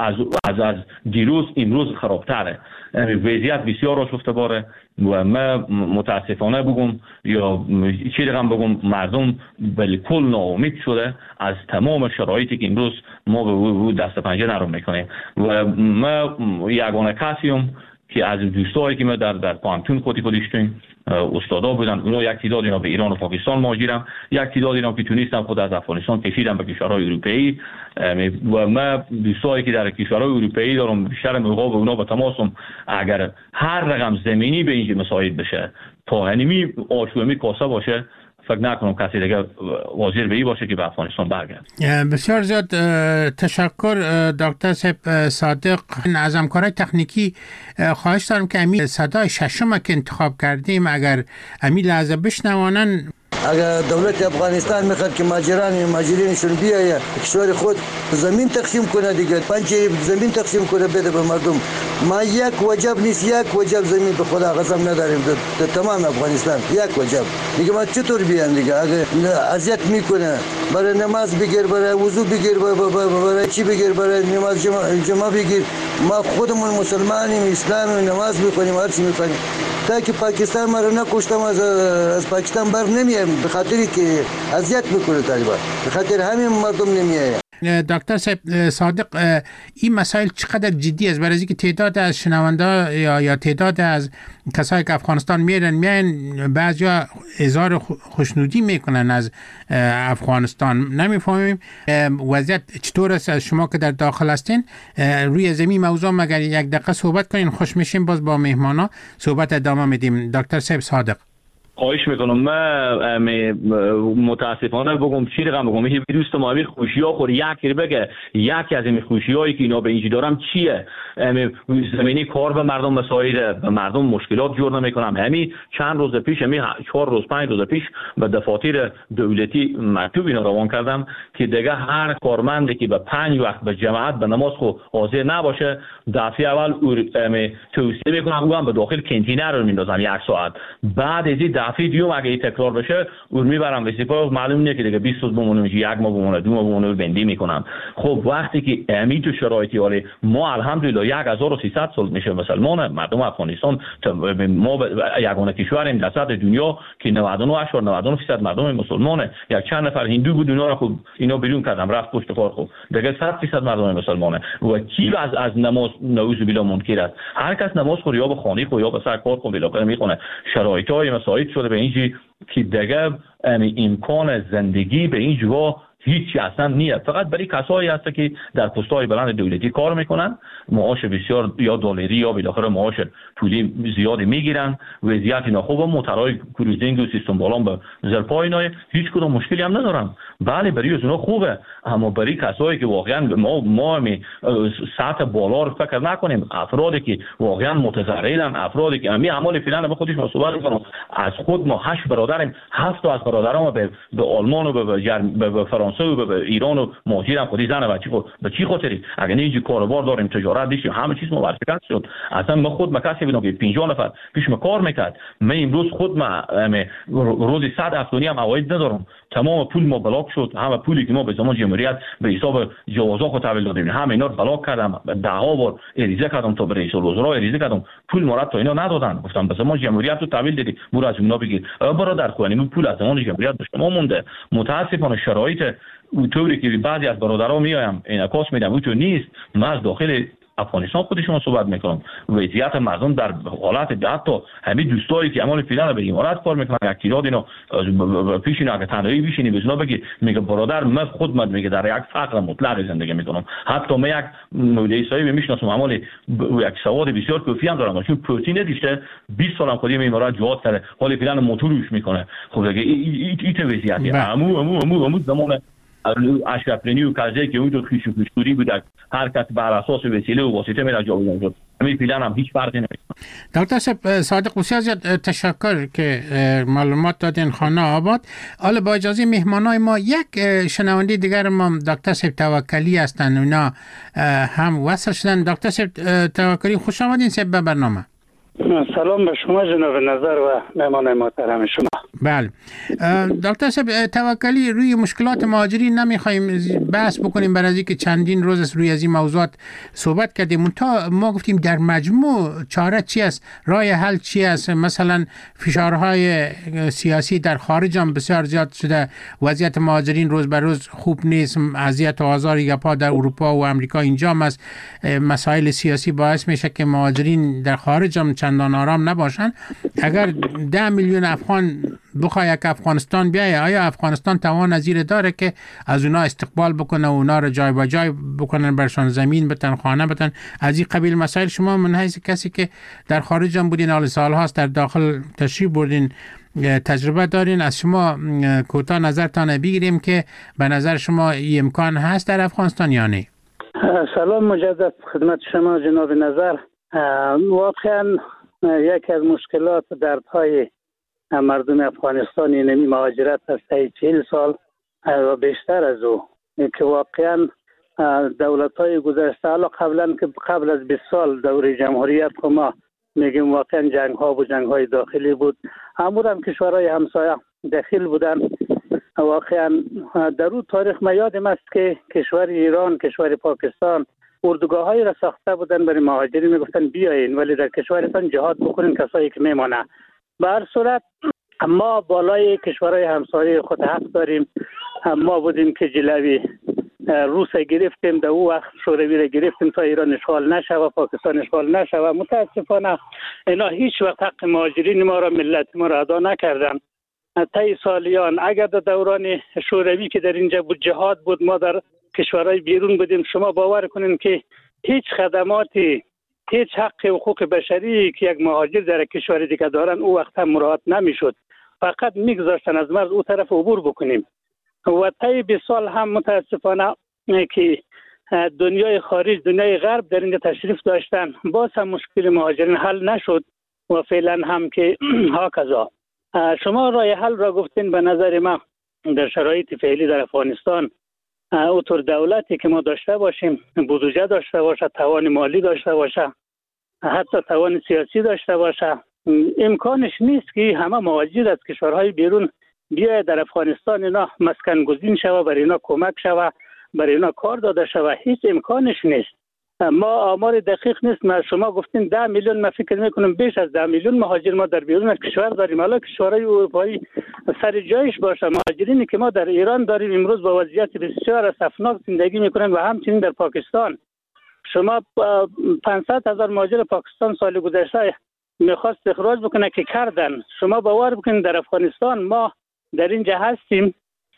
از دیروز امروز خرابتره، وضعیت بسیار آشفته باره و ما متاسفانه بگم یا چی رقم بگم مردم بالکل ناامید شده از تمام شرایطی که امروز ما به دست پنجه نرم میکنیم و ما یگانه کسیم که از دوستایی که ما در پانتون خودی داشتیم استادا بودن، اونا یک تعداد اینا به ایران و پاکستان مهاجرن، یک تعداد اینا که تونستن خود از افغانستان کشیدن به کشورهای اروپایی و ما دوستایی که در کشورهای اروپایی دارم بیشتر موقع به اونا به تماسم اگر هر رقم زمینی به اینجا مساعد بشه تا هنمی آشومی کاسه باشه فکر نکنم کسی دیگه حاضر به این باشه که به افغانستان برگرده. بسیار زیاد تشکر دکتر صادق. از همکارای تکنیکی خواهش دارم که امی صدای ششم که انتخاب کردیم اگر امی لحظه بشنوانن. اگر دولت افغانستان میخواد که مهاجرینشون بیایه کشور خود زمین تقسیم کنه دیگه، پنج زمین تقسیم کنه بده به مردم. ما یک وجب نیست، یک وجب زمین به خدا قسم نداریم در تمام افغانستان، یک وجب دیگه. ما چطور بیان دیگه؟ اگر اذیت میکنه برای نماز بگیر، برای وضو بگیر، برای چی بگیر، برای نماز جمعه بگیر. ما خودمون مسلمانیم، اسلامی، نماز میکنیم، هر چی میکنیم. تا که پاکستان ما رو نکشتم از پاکستان بر نمیایم، به خاطری که اذیت میکنه طالبان، به خاطر همین مردم نمیایم. دکتر صادق، این مسائل چقدر جدی است؟ برای اینکه تعداد از شنونده یا تعداد از کسایی که افغانستان میان بعضیا اظهار خوشنودی میکنن از افغانستان. نمیفهمیم وضعیت چطور است. از شما که در داخل هستین روی زمین موضوع مگر یک دقیقه صحبت کنین، خوش میشیم باز با مهمانا صحبت ادامه میدیم. دکتر صادق خواهش میکنم. من متاسفانه بگم چی رقم بگم، این دوست ما همین خوشی ها خور یکی بگه یکی از این خوشی هایی که اینا به اینجا دارم چیه؟ زمینی کار به مردم مساعده، به مردم مشکلات جور نمیکنم. همین چند روز پیش، همین 4 روز 5 روز پیش به دفاتر دولتی مکتوب اینا روان کردم که دیگه هر کارمندی که به 5 وقت به جماعت به نماز خو حاضر نباشه دفعه اول توصیه میکنم اون به داخل کانتینر رو میندازم 1 ساعت، بعد از این دفعه دیوم اگه تکرار بشه اون میبرم به سپاه. معلوم نیست که دیگه 20 روز بمونه، میشه 1 ماه بمونه، 2 ماه بمونه، بندی میکنم. خب وقتی که همین تو شرایطی حاله ما الحمدلله 1300 سال میشه مسلمان مردم افغانستان، ما یگانه کشوریم در سطح دنیا که 99.99% مردم مسلمانه. یک چند نفر هندو بود اونا رو خب اینا بیرون کردم رفت پشت کار. خب دیگه 100% مردم مسلمانه و کی از نماز نعوذ بالله منکر است؟ هر کس نماز خو یا به خانه خو یا به سر کار خو بالاخره میخونه. شرایطای مساعد شده به اینجی که دیگه امکان زندگی به این جا هیچ اصلا نیست. فقط برای کسایی هست که در پست‌های بلند دولتی کار میکنن، معاش بسیار یا دلاری یا بالاخره معاش پولی زیادی میگیرن، وضعیت اینا خوبه، موتورهای کروزینگ و سیستم بالان به زرپای اینا هیچ کدوم مشکلی هم ندارن. بله برای اونا خوبه، اما برای کسایی که واقعا ما سطح بالا رو فکر نکنیم، افرادی که واقعا متضررن، افرادی که همین اعمال فعلا به خودش مسئول میکنن. از خود ما 8 برادریم، 7 تا از برادرام به آلمان و به فرانسه و به ایران و مهاجرم خودی زن و بچه. به چی خاطری؟ اگر اینجا کاروبار داریم، تجارت داشتیم، همه چیز ما ورشکست شد. اصلا ما خود مکسی بودم که 50 نفر پیش ما کار میکرد. من امروز خود ما روزی 100 افغانی هم عواید ندارم. تمام پول ما بلاک شد. همه پولی که ما به زمان جمهوریت به حساب جوازا خود تحویل دادیم همه اینا رو بلاک کردم. 10 بار عریضه کردم تا به رئیس الوزرا عریضه کردم، پول ما را تا اینا ندادن. گفتم به زمان جمهوریت رو تحویل دادی، برو از اونا بگیر. برادر خوانیم پول از زمان جمهوریت داشت ما مونده. متاسفانه شرایط اونطوری که بعضی از برادرها میایم انعکاس میدم اونطور نیست. من از داخل افغانستان خودشون صحبت میکنم. وضعیت مردم در حالت حتی همین دوستایی که عمل فعلا به امارات کار میکنن یک تعداد اینا پیش اینا که تنهایی بشینی بزنا بگی میگه برادر من خود میگه در یک فقر مطلق زندگی میکنم. حتی من یک مولوی صاحب میشناسم عمل یک سواد بسیار کافی هم دارم، چون پروتئین دیشته 20 سالم خودی امارات جهاد کرده، حالا فعلا موتورش میکنه. خب دیگه این وضعیتی عمو زمان اشرف غنی و کازی که اون تو خوشگوری بود، هر کس بر اساس وسیله و واسطه میره جابجا شد. همین پلن هم هیچ فرقی نمیکنه. دکتر صادق بسیار زیاد تشکر که معلومات دادین خانه آباد. حالا با اجازه مهمانای ما یک شنونده دیگر ما دکتر صاحب توکلی هستن، اونا هم وصل شدن. دکتر صاحب توکلی خوش آمدین صاحب به برنامه. سلام به شما جناب نظر و مهمان محترم شما. بله دکتر صاحب توکلی، روی مشکلات مهاجرین نمیخوایم بحث بکنیم برای اینکه چندین روز است روی از این موضوعات صحبت کردیم. ما گفتیم در مجموع چاره چی است، راه حل چی است؟ مثلا فشارهای سیاسی در خارج هم بسیار زیاد شده، وضعیت مهاجرین روز به روز خوب نیست، اذیت و آزار یپا در اروپا و امریکا اینجا است. مسائل سیاسی باعث میشه که مهاجرین در خارج هم چندان آرام نباشن. اگر 10 میلیون افغان بخواه یک افغانستان بیایه، آیا افغانستان توان نظیر داره که از اونا استقبال بکنه و اونا رو جای به جای بکنن، برشان زمین بتن، خانه بتن، از این قبیل مسائل؟ شما من حیث کسی که در خارج هم بودین، حال سال هاست در داخل تشریف بردین، تجربه دارین، از شما کوتاه نظرتان بگیریم که به نظر شما این امکان هست در افغانستان یا نه؟ سلام مجدد خدمت شما جناب نظر. واقعا یکی از مشکلات دردهای مردم افغانستان اینمی مهاجرت است 40 سال و بیشتر از او، که واقعا دولت‌های گذشته، حالا قبل از 20 سال دوره جمهوریت که ما میگیم واقعا جنگ‌ها و جنگ‌های داخلی بود، هم کشورهای همسایه داخل بودن. واقعا در اون تاریخ ما یادم است که کشور ایران، کشور پاکستان اردوگاه‌هایی را ساخته بودن برای مهاجرین، میگفتن بیاین ولی در کشورتان جهاد بکنین کسایی که میمانه. به هر صورت ما بالای کشورهای همسایه خود حق داریم. ما بودیم که جلوی روس گرفتیم، در اون وقت شوروی را گرفتیم تا ایران اشغال نشوه، پاکستان اشغال نشوه. متاسفانه اینا هیچ وقت حق مهاجرین ما را، ملت ما را ادا نکردن. طی سالیان اگر در دوران شوروی که در اینجا بود جهاد بود، ما در کشورهای بیرون بودیم، شما باور کنین که هیچ خدماتی، هیچ حق حقوق بشری که یک مهاجر در کشور دیگه دارن او وقت هم مراعات نمیشد، فقط میگذاشتن از مرز او طرف عبور بکنیم. و طی 20 سال هم متاسفانه که دنیای خارج، دنیای غرب در اینجا تشریف داشتن، باز هم مشکل مهاجرین حل نشد و فعلا هم که هاکذا. شما راه حل را گفتین. به نظر ما در شرایط فعلی در افغانستان اوتور دولتی که ما داشته باشیم، بودجه داشته باشه، توان مالی داشته باشه، حتی توان سیاسی داشته باشه، امکانش نیست که همه مهاجر از کشورهای بیرون بیاید در افغانستان اینا مسکن گزین شوه، برای اینا کمک شوه، برای اینا کار داده شوه. هیچ امکانش نیست. ما آمار دقیق نیست. ما شما گفتین 10 میلیون، ما فکر میکنم بیش از 10 میلیون مهاجر ما در بیرون از کشور داریم. حالا کشورهای اروپایی سر جایش باشه، مهاجرینی که ما در ایران داریم امروز با وضعیت بسیار اسفناک زندگی میکنن و همچنین در پاکستان. شما 500,000 مهاجر پاکستان سال گذشته میخواست اخراج بکنه که کردن. شما باور بکنید در افغانستان ما در اینجا هستیم،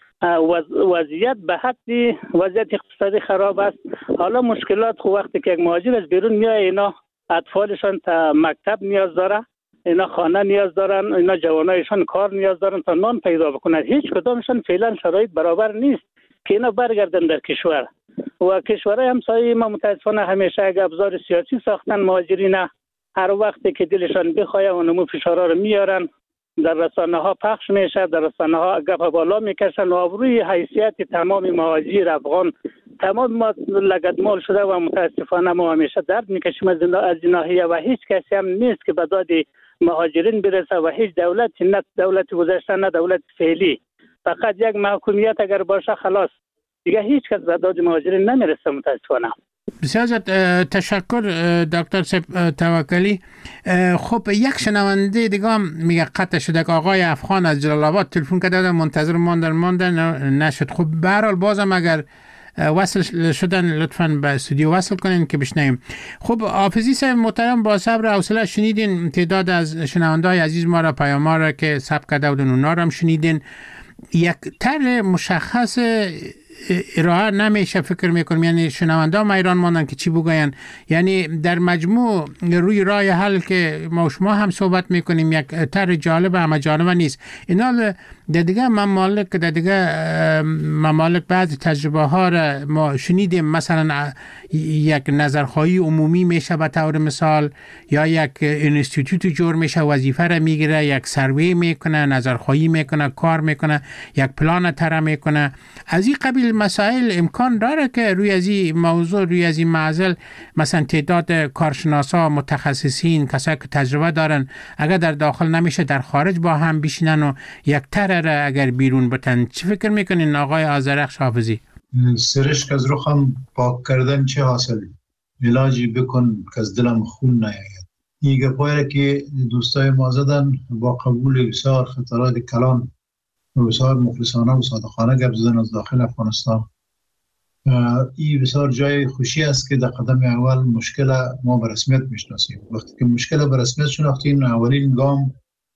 وضعیت به حدی وضعیت اقتصادی خراب است. حالا مشکلات خو وقتی که یک مهاجر از بیرون میاد، اینا اطفالشان تا مکتب نیاز داره، اینا خانه نیاز دارن، اینا جوانایشان کار نیاز دارن تا نان پیدا بکنن. هیچ کدامشان فعلا شرایط برابر نیست که اینا برگردن در کشور. و کشورهای همسایه ما متاسفانه همیشه یک ابزار سیاسی ساختن مهاجرین. هر وقتی که دلشان بخواد اونمو فشارا رو میارن، در رسانه ها پخش میشه، در رسانه ها گپ بالا میکشن و آبروی حیثیت تمام مهاجر افغان تمام ما لگدمال شده و متاسفانه ما همیشه درد میکشیم از ناحیه و هیچ کسی هم نیست که به داد مهاجرین برسه و هیچ دولتی، نه دولت گذشته نه دولت فعلی، فقط یک محکومیت اگر باشه خلاص دیگه هیچ کس به داد مهاجرین نمیرسه متاسفانه. بسیار تشکر دکتر توکلی. خب یک شنونده دیگه هم میگه قطع شده که آقای افغان از جلال آباد تلفن کرده، منتظر ماندن نشد. خب به هر حال بازم اگر وصل شدن لطفاً به استودیو وصل کنین که بشنویم. خب حافظی صاحب محترم، با صبر و حوصله شنیدین تعداد از شنونده‌های عزیز ما را، پیام‌ها را که ثبت کرده بودن اونا را هم شنیدین. یک طرح مشخص ارائه نمیشه فکر میکنم، یعنی شنونده ها ایران ماندن که چی بگوین. یعنی در مجموع روی راه حل که ما و شما هم صحبت میکنیم یک طرح جالب اما جالب نیست. اینا در دیگه ممالک بعضی تجربه ها را ما شنیدیم، مثلا یک نظرخواهی عمومی میشه به طور مثال، یا یک اینستیتوت جور میشه، وظیفه را میگیره، یک سروی میکنه، نظرخواهی میکنه، کار میکنه، یک پلان طرح میکنه. از این قبیل مسائل امکان داره که روی از این موضوع، روی از این معضل، مثلا تعداد کارشناسا، متخصصین، کسایی که تجربه دارن، اگر در داخل نمیشه در خارج با هم بشینن و یک طرح را اگر بیرون بتن. چی فکر میکنین آقای آذرخش حافظی؟ سرشک از رخم پاک کردن چه حاصل؟ علاجی بکن که از دلم خون نیاید. این گپایی که دوستای ما زدن با قبول بسیار خطرات کلان و بسیار مخلصانه و صادقانه گپ زدن از داخل افغانستان. این بسیار جای خوشی است که در قدم اول مشکل ما به رسمیت میشناسیم. وقتی که مشکل به رسمیت شناختیم، اولین گام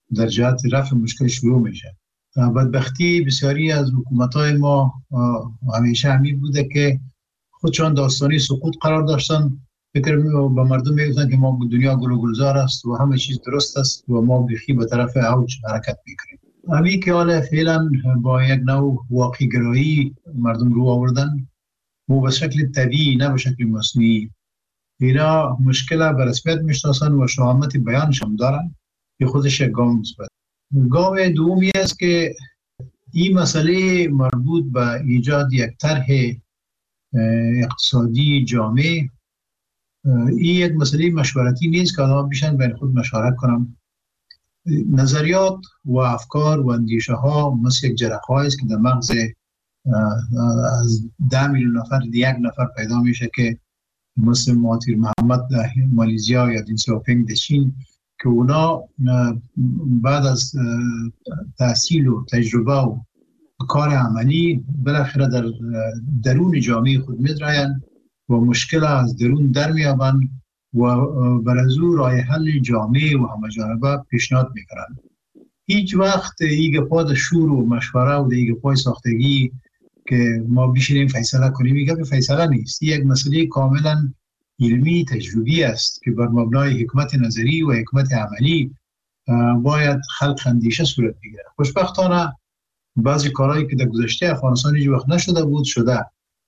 در جهت رفع مشکل شروع میشه. بدبختی بسیاری از حکومت‌های ما همیشه همین بوده که خودشان داستانی سقوط قرار داشتن، فکر به مردم میگفتن که ما دنیا گل و گلزار است و همه چیز درست است و ما بخی به طرف اوج حرکت میکنیم. همین که حالا فعلا با یک نوع واقعی گرایی مردم رو آوردن و به شکل طبیعی نه به شکل مصنوعی. اینا مشکل به رسمیت میشناسن و شهامت بیانش هم دارن که خودش یک گام مثبت. گام دومی است که این مسئله مربوط به ایجاد یک طرح اقتصادی جامع، این یک مسئله مشورتی نیست که آدم بیشن بین خود مشورت کنم. نظریات و افکار و اندیشه ها مثل یک جرقه است که در مغز از 10 میلیون نفر 1 نفر پیدا میشه که مثل مهاتیر محمد در مالیزیا یا دین سیاوپینگ در چین که اونا بعد از تحصیل و تجربه و کار عملی بالاخره در درون جامعه خود می‌درآیند و مشکل از درون در میابند و بر از او راه حل جامع و همه‌جانبه پیشنهاد میکنند. هیچ وقت ایگه پا شور و مشوره و ایگه پای ساختگی که ما بشینیم فیصله کنیم میگه به فیصله نیست. یک مسئله کاملا علمی تجربی است که بر مبنای حکمت نظری و حکمت عملی باید خلق اندیشه صورت بگیره. خوشبختانه بعضی کارهایی که در گذشته افغانستان هیچ وقت نشده بود شده.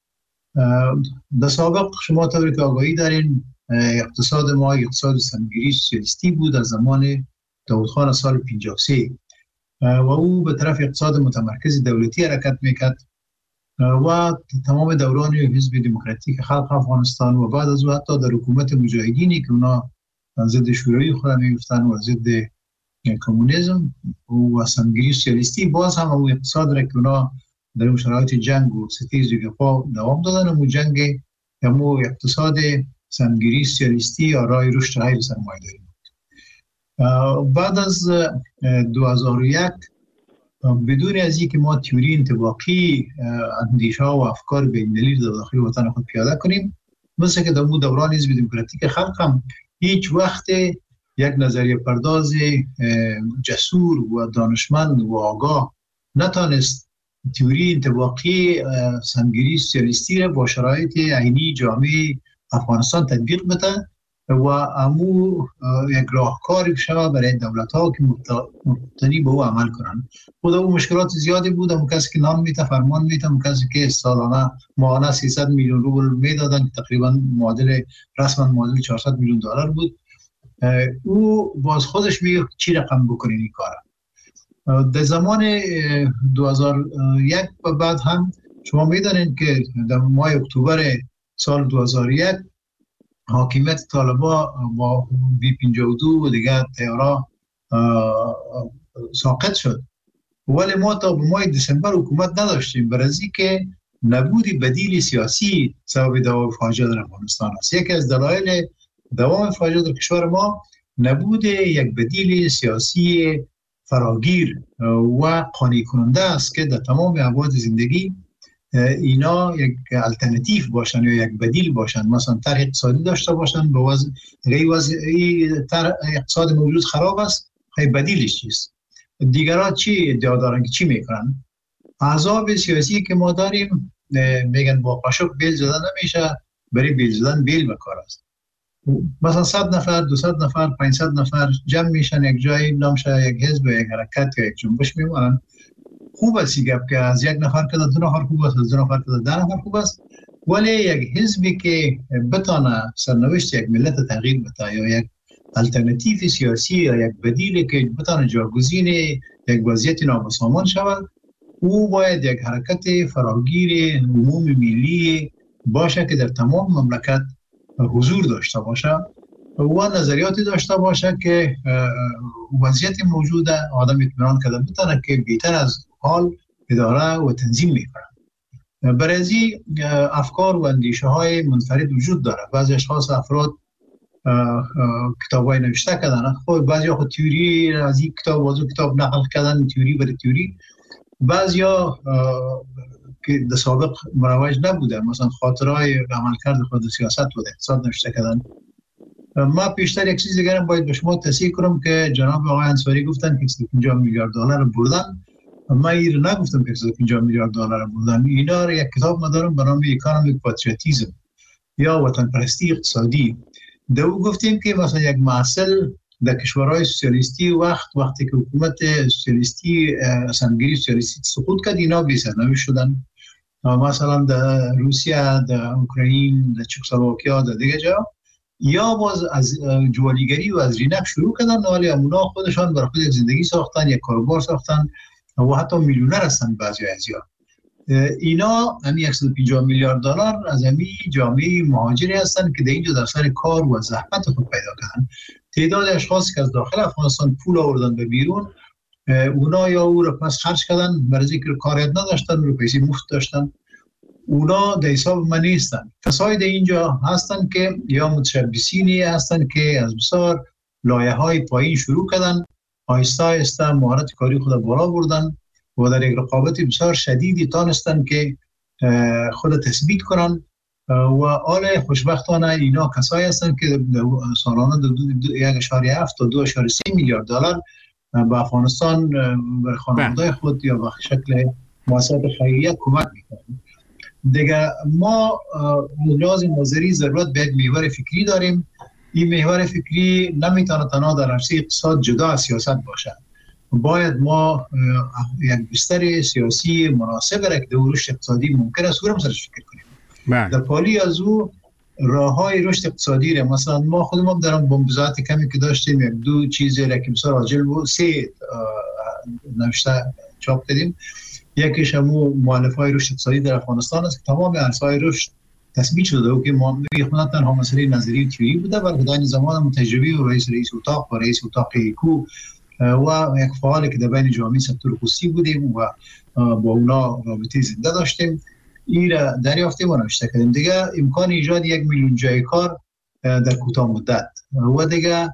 در سابق شما طوری که آگاهی دارین اقتصاد ما اقتصاد سمگیری سوسیالیستی بود در زمان داود خان سال 53 و او به طرف اقتصاد متمرکز دولتی حرکت میکرد و تمام دوران حزب دموکراتیک خلق افغانستان و بعد از او حتی در حکومت مجاهدینی که اونا ضد شوروی خود میگفتن و ضد کمونیسم و سمگیری سوسیالیستی باز هم اون اقتصاد را که اونا در اون شرایط جنگ و ستیز جگفا دوام دادن و جنگ همو اقتصاد سمگیری سوسیالیستی یا راه رشد غیر سرمایه‌داری بود. بعد از 2001 بدون از اینکه ما تئوری انطباقی اندیشه و افکار بین‌المللی در داخل وطن خود پیاده کنیم، مثل که در اون دوران حزب دموکراتیک خلق هم هیچ وقت یک نظریه پرداز جسور و دانشمند و آگاه نتانست تئوری انطباقی سمگیری سوسیالیستی را با شرایط عینی جامعه افغانستان تطبیق بده و امو یک راهکاری شود برای دولت ها که مبتنی به او عمل کنند. خود او مشکلات زیادی بود. اون کسی که نان میته فرمان میته، اون کسی که سالانه ماهانه 300 میلیون روبل میدادن که تقریبا رسما معادل 400 میلیون دلار بود. او باز خودش میگه چی رقم بکنین این کار. در زمان 2001 و بعد هم شما میدانید که در ماه اکتبر سال 2001 حاکمیت طالبا با B-52 و دیگر طیارا ساقط شد، ولی ما تا به ماه دسامبر حکومت نداشتیم برای که نبودی بدیل سیاسی سبب دوام فاجعه در افغانستان است. یکی از دلایل دوام فاجعه در کشور ما نبود یک بدیل سیاسی فراگیر و قانع کننده است که در تمام ابعاد زندگی اینا یک الटरनेटिव باشن یا یک بدیل باشن. مثلا طرح اقتصادی داشته باشن به وضع اقتصاد موجود خراب است، بدیلش چیست؟ دیگران چی ادعا دارن که چی میکنن؟ احزاب سیاسی که ما داریم میگن با قاشق بیل زدن نمیشه، برای بیل زدن بیل بکار است. مثلا 100 نفر 200 نفر 500 نفر جمع میشن یک جایی، نامشه یک حزب یک حرکت یا یک جنبش میمونن. خوب است که از یک نفر که دو نفر خوب است، از دو نفر که 10 نفر خوب است، ولی یک حزبی که بتانه سرنوشت یک ملت تغییر بده یا یک الटरनेटिव سیاسی یا یک بدیلی که بتانه جاگزین یک وضعیت نابسامان شود، او باید یک حرکت فراگیر عموم ملی باشه که در تمام مملکت حضور داشته باشه و نظریاتی داشته باشه که وضعیت موجوده آدم اطمینان کرده بتانه که بهتر از حال اداره و تنظیم میکنه. برای افکار و اندیشه های منفرد وجود داره. بعضی اشخاص افراد کتابای نوشته کردن، خب بعضی خود تئوری از این کتاب و از اون کتاب نقل کردن، تئوری برای تئوری. بعضیا که در سابق مروج نبوده، مثلا خاطرهای عملکرد خود سیاست و اقتصاد نوشته کردن. ما پیشتر یک چیز دیگه باید به شما تصحیح کنم که جناب آقای انصاری گفتن که 150 میلیارد دلار بردن. ما این نگفتم که 150 میلیارد دلار بردن. اینا رو یک کتاب مدارم به نام اکونومیک پاتریوتیسم یا وطن پرستی اقتصادی. دو گفتیم که مثلا یک محصل در کشورهای سوسیالیستی وقتی که حکومت سوسیالیستی اسلامگیری سوسیالیستی سقوط کرد، اینا بی‌سرنوشت شدن. مثلا در روسیه، در اوکراین، در چکسلواکیا، در دیگه جا، یا باز از جوالیگری و از رینک شروع کردن، ولی اونا خودشان برای خود زندگی ساختن، یک کاروبار ساختن و حتی میلیونر هستن بعضی ازیا. اینا همین 150 میلیارد دلار از همین جامعه مهاجری هستن که در اینجا در سر کار و زحمت خود پیدا کردن. تعداد اشخاصی که از داخل افغانستان پول آوردن به بیرون، اونا یا او رو پس خرج کردن، برای اینکه کاریت نداشتن، رو پیسه مفت داشتن، اونا در حساب من نیستن. کسایی در اینجا هستن که یا متشبثینی هستن که از بسیار لایه‌های پایین شروع کردن، آهسته آهسته مهارت کاری خود بالا بردن و در یک رقابت بسیار شدیدی تانستن که خود تثبیت کنن و حال خوشبختانه اینا کسایی هستن که سالانه 1.7 تا 2.3 میلیارد دلار به افغانستان به خانواده خود یا به شکل مؤسسات خیریه کمک میکنن. دیگه ما لحاظ نظری ضرورت به یک محور فکری داریم. این محور فکری نمیتونه تنها در عرصه اقتصاد جدا از سیاست باشه. باید ما یک بستر سیاسی مناسب را که در رشد اقتصادی ممکن است او را سرش فکر کنیم. در پالی از او راههای رشد اقتصادی را مثلا ما خودمون در بمبزات کمی که داشتیم، یک دو چیزی را که بسیار عاجل بود، 3 نوشته چاپ کردیم. یکیش همون مؤلفه‌های رشد اقتصادی در افغانستان است که تمام عرصه‌های رشد تثبیت شده و که ما می‌خونن تنها مسئله نظری و تئوری بوده، بلکه در این زمان تجربی و رئیس اتاق و رئیس اتاق ایکو و یک فعالی که در بین جامعه سکتور خصوصی بودیم و با اونا رابطه زنده داشتیم، این را دریافتیم و نوشته کردیم. دیگه امکان ایجاد 1 میلیون جای کار در کوتاه مدت و دیگه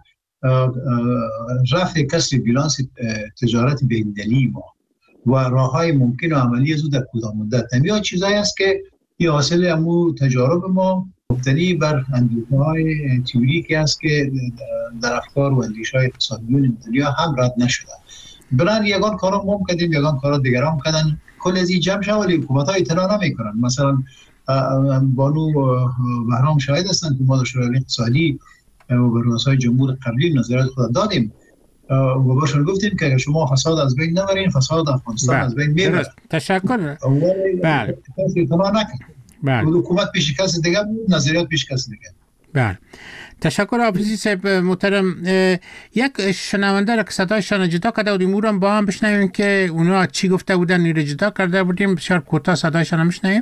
رفع کسر بیلانس تجارت بین‌المللی ما و راه‌های ممکن و عملی از او در کوتاه مدت. همین چیزایی است که این حاصل همو تجارب ما مبتنی بر اندیشه‌های تئوریکی است که در افکار و اندیشه‌های اقتصادیون دنیا هم رد نشده. بلان یگان کارا ما کردیم، یگان کارا دیگران کردن، کل از این جمع شد ولی حکومت‌ها اطلاع نمی‌کنن. مثلا بانو بهرام شاهد هستند که ما در شورای اقتصادی و رؤسای جمهور قبلی نظرات خود دادیم و باشون گفتیم که شما فساد از بین نبرین، فساد افغانستان از بین میره. تشکر. بله. بله. حکومت پیش کسی دیگه بود، نظریات پیش کسی دیگه. بله. تشکر آفیسی صاحب محترم. یک شنونده را که صدایشان جدا کرده بودیم او را با هم بشنویم که اونا چی گفته بودن، این را جدا کرده بودیم. بسیار کوتاه صدایشان هم بشنویم.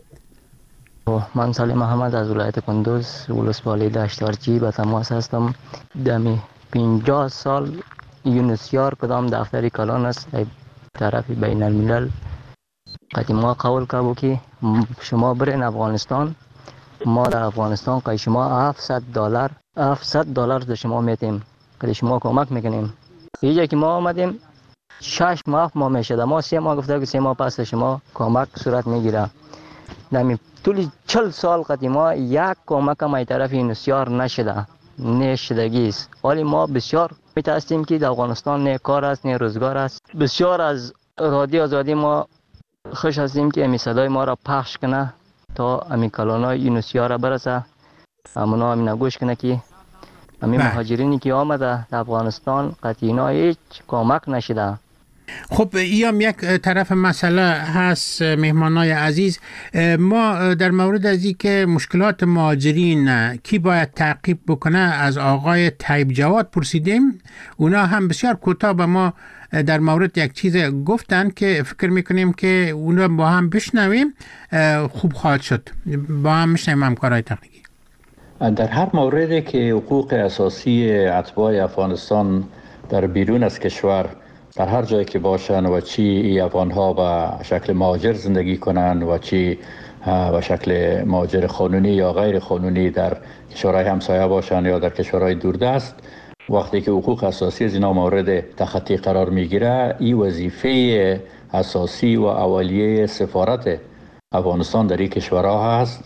من سالم محمد از ولایت کندوز ولسوالی دشتارچی به تماس هستم. دمی 50 سال یونسیار کدام دفتری کلان است طرف بین الملل قدیم ما قول که که شما برین افغانستان، ما در افغانستان که شما $700 در شما میتیم که شما کمک میکنیم. اینجا که ما آمدیم 6 ماه ما میشده، ما 3 ماه گفته که 3 ماه پس شما کمک صورت میگیره. نمی طول 40 سال قدیما یک کمک ما طرف یونسیار نشده، نشدگی است. ولی ما بسیار میترسیم که در افغانستان نه کار است نه روزگار است. بسیار از رادیو آزادی ما خوش هستیم که امی صدای ما را پخش کنه تا امی کلانای یونسیار را برسه، امونا امی نگوش کنه که امی مهاجرینی که آمده در افغانستان قطعینا هیچ کمک نشده. خب این هم یک طرف مسئله هست. مهمانای عزیز، ما در مورد از این که مشکلات مهاجرین کی باید تعقیب بکنه از آقای طیب جواد پرسیدیم. اونا هم بسیار کوتاه به ما در مورد یک چیز گفتن که فکر میکنیم که اونا با هم بشنویم خوب خواهد شد. با هم بشنویم همکارای تحقیقی. در هر موردی که حقوق اساسی اتباع افغانستان در بیرون از کشور در هر جایی که باشن و چی افغان‌ها به شکل مهاجر زندگی کنن و چی به شکل مهاجر قانونی یا غیر قانونی در کشورهای همسایه باشن یا در کشورهای دوردست، وقتی که حقوق اساسی از اینا مورد تخطی قرار میگیره، این وظیفه اساسی و اولیه سفارت افغانستان در این کشورها هست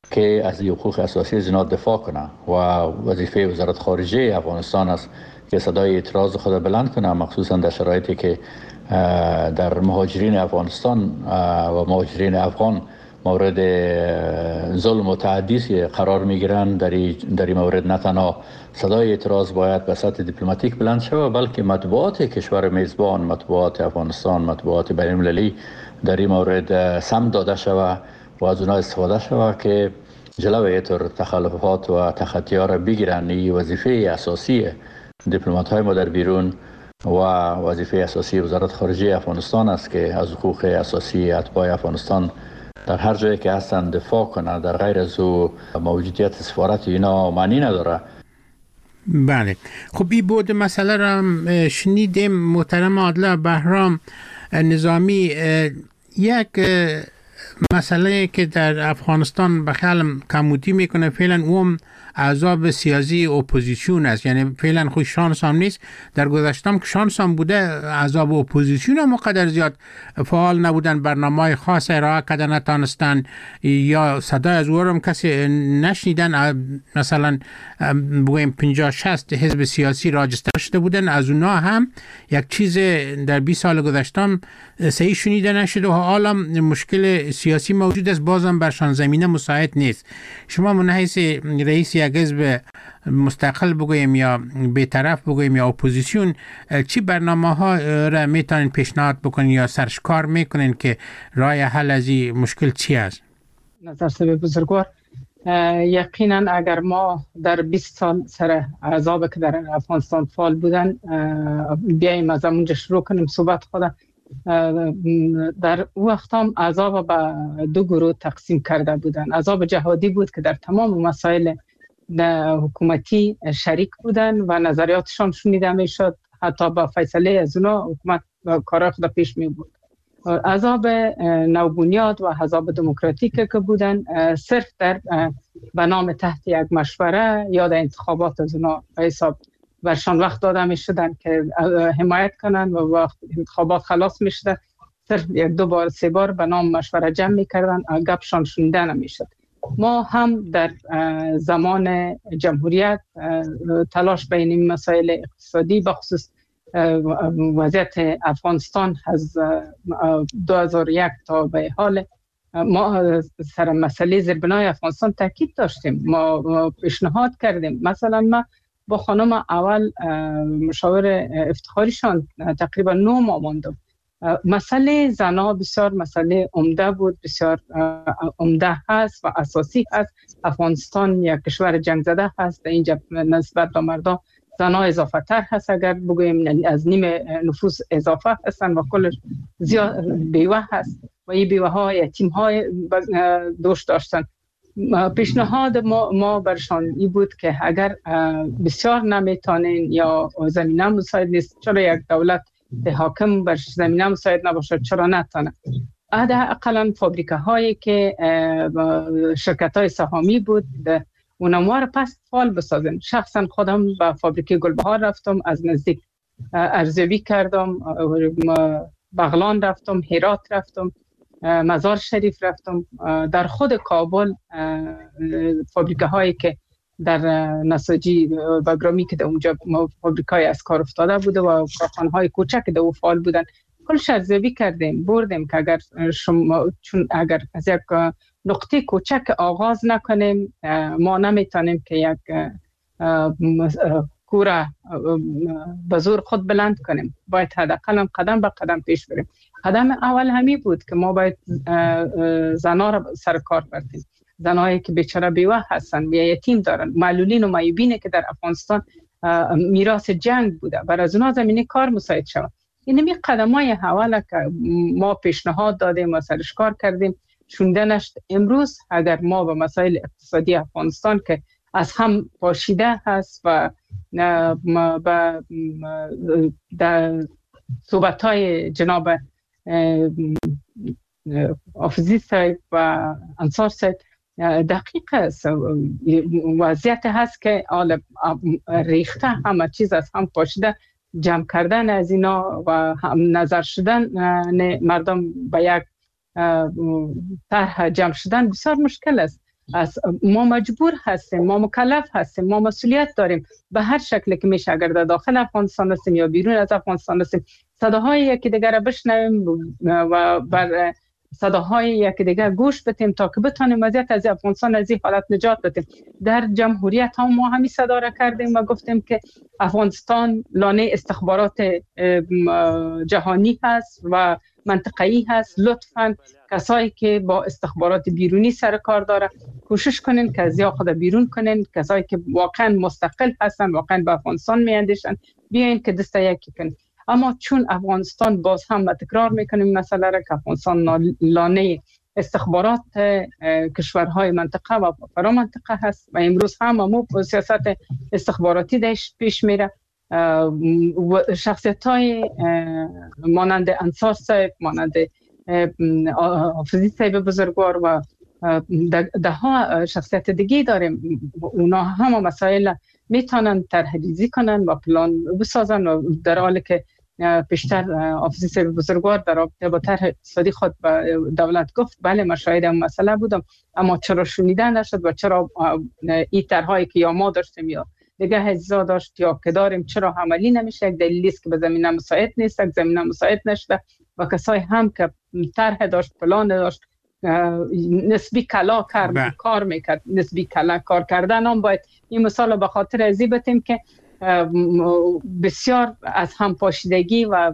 که از حقوق اساسی زنا دفاع کنه و وظیفه وزارت خارجه افغانستان است که صدای اعتراض خود بلند کنه، مخصوصا در شرایطی که در مهاجرین افغانستان و مهاجرین افغان مورد ظلم و تعدی قرار میگیرن. در این مورد نه تنها صدای اعتراض باید به سطح دیپلماتیک بلند شود، بلکه مطبوعات کشور میزبان، مطبوعات افغانستان، مطبوعات بین المللی در این مورد سمت داده شود و از اونها استفاده شود که جلوی اینطور تخلفات و تخطی‌ها را بگیرن. این وظیفه اساسی دیپلمات‌های ما در بیرون و وظیفه اساسی وزارت خارجه افغانستان است که از حقوق اساسی اتباع افغانستان در هر جایی که هستند دفاع کنه. در غیر از او موجودیت سفارت اینا معنی نداره. بله، خب این بود مسئله را شنیدیم. محترم عادل بهرام نظامی، یک مسئله که در افغانستان به خیالم کمودی میکنه فعلا اون احزاب سیاسی اپوزیسیون است. یعنی فعلا خوش شانس هم نیست. در گذشتم که شانس هم بوده، احزاب اپوزیسیون هم مقدر زیاد فعال نبودن، برنامه خاص ارائه کده نتانستن یا صدای از اورم کسی نشنیدن. مثلا بگویم 50-60 حزب سیاسی راجستر شده بودن، از اونها هم یک چیز در 20 سال گذشتم صحیح شنیده نشده و حالا مشکل سیاسی موجود است، بازم برشان زمینه مساعد نیست. شما من حیث رئیس یک حزب مستقل بگویم یا بی‌طرف بگویم یا اپوزیسیون، چی برنامه ها را میتونین پیشنهاد بکنین یا سرشکار میکنین که راه حل از این مشکل چی است؟ نظر سبب بزرگوار، یقینا اگر ما در 20 سال سر احزاب که در افغانستان فعال بودن بیاییم از اونجا شروع کنیم صحبت خود، در وقت هم احزاب به دو گروه تقسیم کرده بودن. احزاب جهادی بود که در تمام مسائل حکومتی شریک بودن و نظریاتشان شنیده می شد، حتی با فیصله از اونا حکومت کار خود پیش می بود. احزاب نوبنیاد و احزاب دموکراتیک که بودن صرف در به نام تحت یک مشوره یا در انتخابات از اونا حساب برشان وقت داده می شدن که حمایت کنن و وقت انتخابات خلاص می شدن صرف 1-2 بار 3 بار به نام مشوره جمع می کردن، گپشان شنیده نمی شد. ما هم در زمان جمهوریت تلاش بین این مسائل اقتصادی بخصوص وضعیت افغانستان از 2001 تا به حال ما سر مسئله زیربنای افغانستان تاکید داشتیم. ما پیشنهاد کردیم. مثلا ما با خانم اول مشاور افتخاریشان تقریبا 9 ماه ماندم. مسئله زنا بسیار مسئله عمده بود، بسیار عمده هست و اساسی هست. افغانستان یک کشور جنگ زده هست، اینجا نسبت به مردم زنا اضافه تر هست، اگر بگویم از نیم نفوس اضافه هستن و کلش زیاد بیوه هست و این بیوه ها یتیم های دوش داشتن. پیشنهاد ما برشان این بود که اگر بسیار نمیتونین یا زمینه مساعد نیست، چرا یک دولت حاکم بر زمینه مساعد نباشه، چرا نتونه اقلا فابریکه هایی که شرکت های سهامی بود اونها رو پس فعال بسازن. شخصا خودم به فابریکه گلبهار رفتم، از نزدیک ارزیابی کردم، بغلان رفتم، هرات رفتم، مزار شریف رفتم. در خود کابل فابریکه هایی که در نساجی و گرامی که در اونجا فابریکه های از کار افتاده بوده و کارخانه های کوچک در او فعال بودن، کلش ارزیابی کردیم، بردیم که اگر چون اگر از یک نقطه کوچک آغاز نکنیم ما نمیتونیم که یک کوره به زور خود بلند کنیم. باید حداقل قدم به قدم پیش بریم. قدم اول همی بود که ما باید زنا را سر کار بردیم. زنایی که بیچاره بیوه هستن یا یتیم دارن، معلولین و معیوبین که در افغانستان میراث جنگ بوده، برای از اونها زمینه کار مساعد شود. این قدمای اول که ما پیشنهاد دادیم و سرش کار کردیم شونده نشد. امروز اگر ما به مسائل اقتصادی افغانستان که از هم پاشیده هست و در صحبت‌های جناب آفزی صاحب و انصار صاحب دقیق است، وضعیت هست که ریخته همه چیز از هم پاشیده، جمع کردن از اینا و نظر شدن مردم به یک طرح جمع شدن بسیار مشکل است. ما مجبور هستیم، ما مکلف هستیم، ما مسئولیت داریم به هر شکلی که میشه، اگر در داخل افغانستان هستیم یا بیرون از افغانستان هستیم، صداهای یکی دیگر را بشنویم و بر صداهای یکی دیگر گوش بدیم تا که بتونیم وضعیت از افغانستان از این حالت نجات بدیم. در جمهوریت هم ما همین صدا را کردیم و گفتیم که افغانستان لانه استخبارات جهانی هست و منطقه‌ای هست. لطفاً کسایی که با استخبارات بیرونی سر کار داره کوشش کنین که از یا خود بیرون کنین. کسایی که واقعا مستقل هستن، واقعا به افغانستان میاندیشن، بیاین که دست یکی کنین. اما چون افغانستان باز هم تکرار میکنیم مسئله را که افغانستان لانه استخبارات کشورهای منطقه و فرا منطقه هست و امروز هم سیاست استخباراتی داشت پیش میره. شخصیت های مانند انصار صاحب، مانند حافظی صاحب بزرگوار و ده ها شخصیت دیگه داریم. اونا هم مسائل میتونن طرح‌ریزی کنن و پلان بسازن و در حالی که پیشتر حافظی صاحب بزرگوار در رابطه با طرح اقتصادی خود به دولت گفت بله من شاهد این مسئله بودم، اما چرا شنیده نشد و چرا این طرح‌هایی که یا ما داشتیم یا دیگه حزیزا داشت یا که داریم چرا عملی نمیشه؟ یک دلیلی است که به زمینه مساعد نیست، یک زمینه مساعد نشده و کسایی هم که طرح داشت، پلان داشت، نسبی کلا کار میکرد. نسبی کلا کار کردن هم باید این مثال به خاطر ازی بتیم که بسیار از هم پاشیدگی و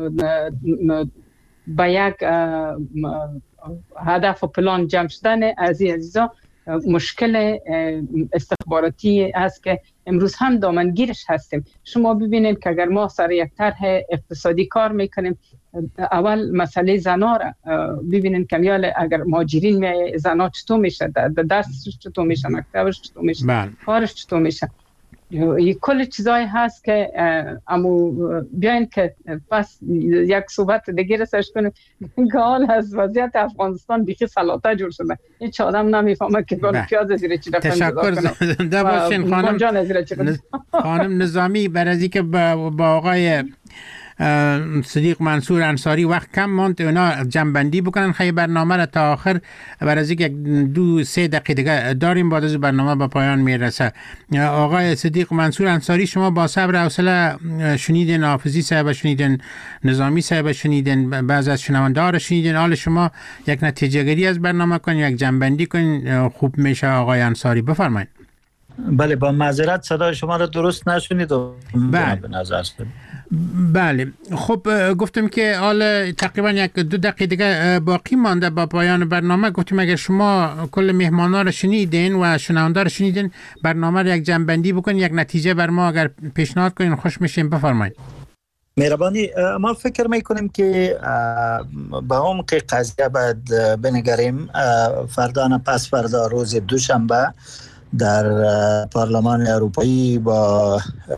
به یک هدف و پلان جمع شدن از این عزیزا مشکل استخباراتی است که امروز هم دامنگیرش هستیم. شما ببینید که اگر ما سر یک طرح اقتصادی کار میکنیم، اول مسئله زنا را ببینید که اگر مهاجرین میای زنا چطور میشه، دستش چطور میشه، مکتبش چطور میشه، کارش چطور میشه. این کل چیزایی هست که امو بیاین که پس یک صحبت دیگه رسش کنیم که حال از وضعیت افغانستان بیخی سلاطه جور شده. هیچ آدم نمیفهمه که گل پیاز زیر چی رفتن. تشکر زنده باشین خانم نظامی. برای که با آقای صدیق منصور انصاری وقت کم ماند، اونا جنبندی بکنن خیلی برنامه را تا آخر، برای که 2-3 دقیقه دیگه داریم بعد از برنامه به پایان میرسه. آقای صدیق منصور انصاری، شما با صبر و حوصله شنیدین حافظی صاحب، شنیدین نظامی صاحب، شنیدین بعض از شنونده ها را شنیدین. حال شما یک نتیجه گیری از برنامه کنین، یک جنبندی کنین، خوب میشه. آقای انصاری بفرمایید. بله، با معذرت صدای شما را درست نشنید و به نظر شد. بله، خب گفتم که حالا تقریبا 1-2 دقیقه دیگه باقی مانده با پایان برنامه. گفتیم اگر شما کل مهمانا رو شنیدین و شنونده رو شنیدین، برنامه رو یک جنبندی بکنین، یک نتیجه بر ما اگر پیشنهاد کنین خوش میشیم. بفرمایید. مهربانی. ما فکر میکنیم که به عمق قضیه باید بنگریم. فردا نه پس فردا روز دوشنبه در پارلمان اروپایی با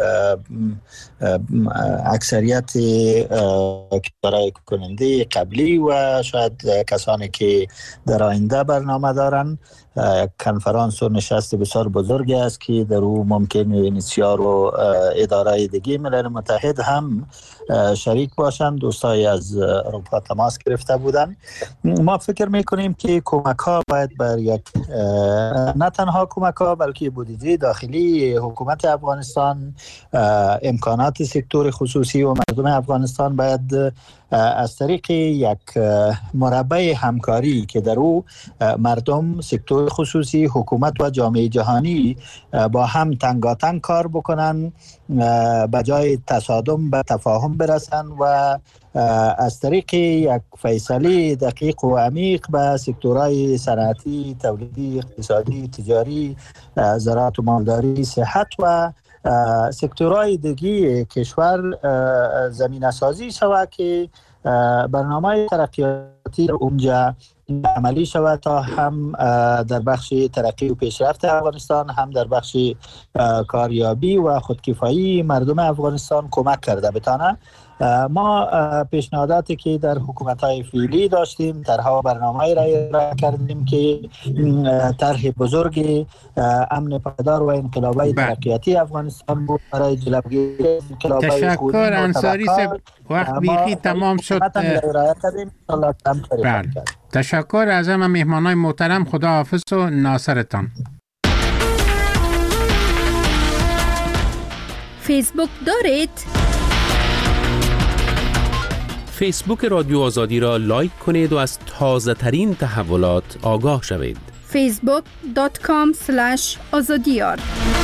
اکثریت کشورهای کننده قبلی و شاید کسانی که در آینده برنامه دارن، کنفرانس و نشست بسیار بزرگی است که در او ممکن یونیسیار و اداره دیگه ملل متحد هم شریک باشند. دوستای از اروپا تماس گرفته بودند. ما فکر میکنیم که کمک ها باید بر یک نه تنها کمک ها بلکه بودجه داخلی حکومت افغانستان، امکانات سکتور خصوصی و مردم افغانستان باید از طریق یک مربع همکاری که در او مردم، سکتور خصوصی، حکومت و جامعه جهانی با هم تنگاتنگ کار بکنن، به جای تصادم به تفاهم برسن و از طریق یک فیصله دقیق و عمیق به سکتورهای صنعتی، تولیدی، اقتصادی، تجاری، زراعت و مالداری، صحت و سکتورهای دیگه کشور زمینه سازی شود که برنامه ترقیاتی اونجا عملی شود تا هم در بخش ترقی و پیشرفت افغانستان، هم در بخش کاریابی و خودکفایی مردم افغانستان کمک کرده بتانه. ما پیشنهاداتی که در حکومت‌های فعلی داشتیم، طرح‌ها و برنامه‌ای را ارائه کردیم که طرح بزرگ امن پایدار و انقلابی ترقیاتی افغانستان بود برای جلوگیری انقلابی. تشکر انصاری صاحب، وقت بیخی تمام شد. تشکر از همه مهمانای محترم. خدا حافظ و ناصرتان. فیسبوک دارید؟ فیسبوک رادیو آزادی را لایک کنید و از تازه ترین تحولات آگاه شوید. facebook.com/azadiyar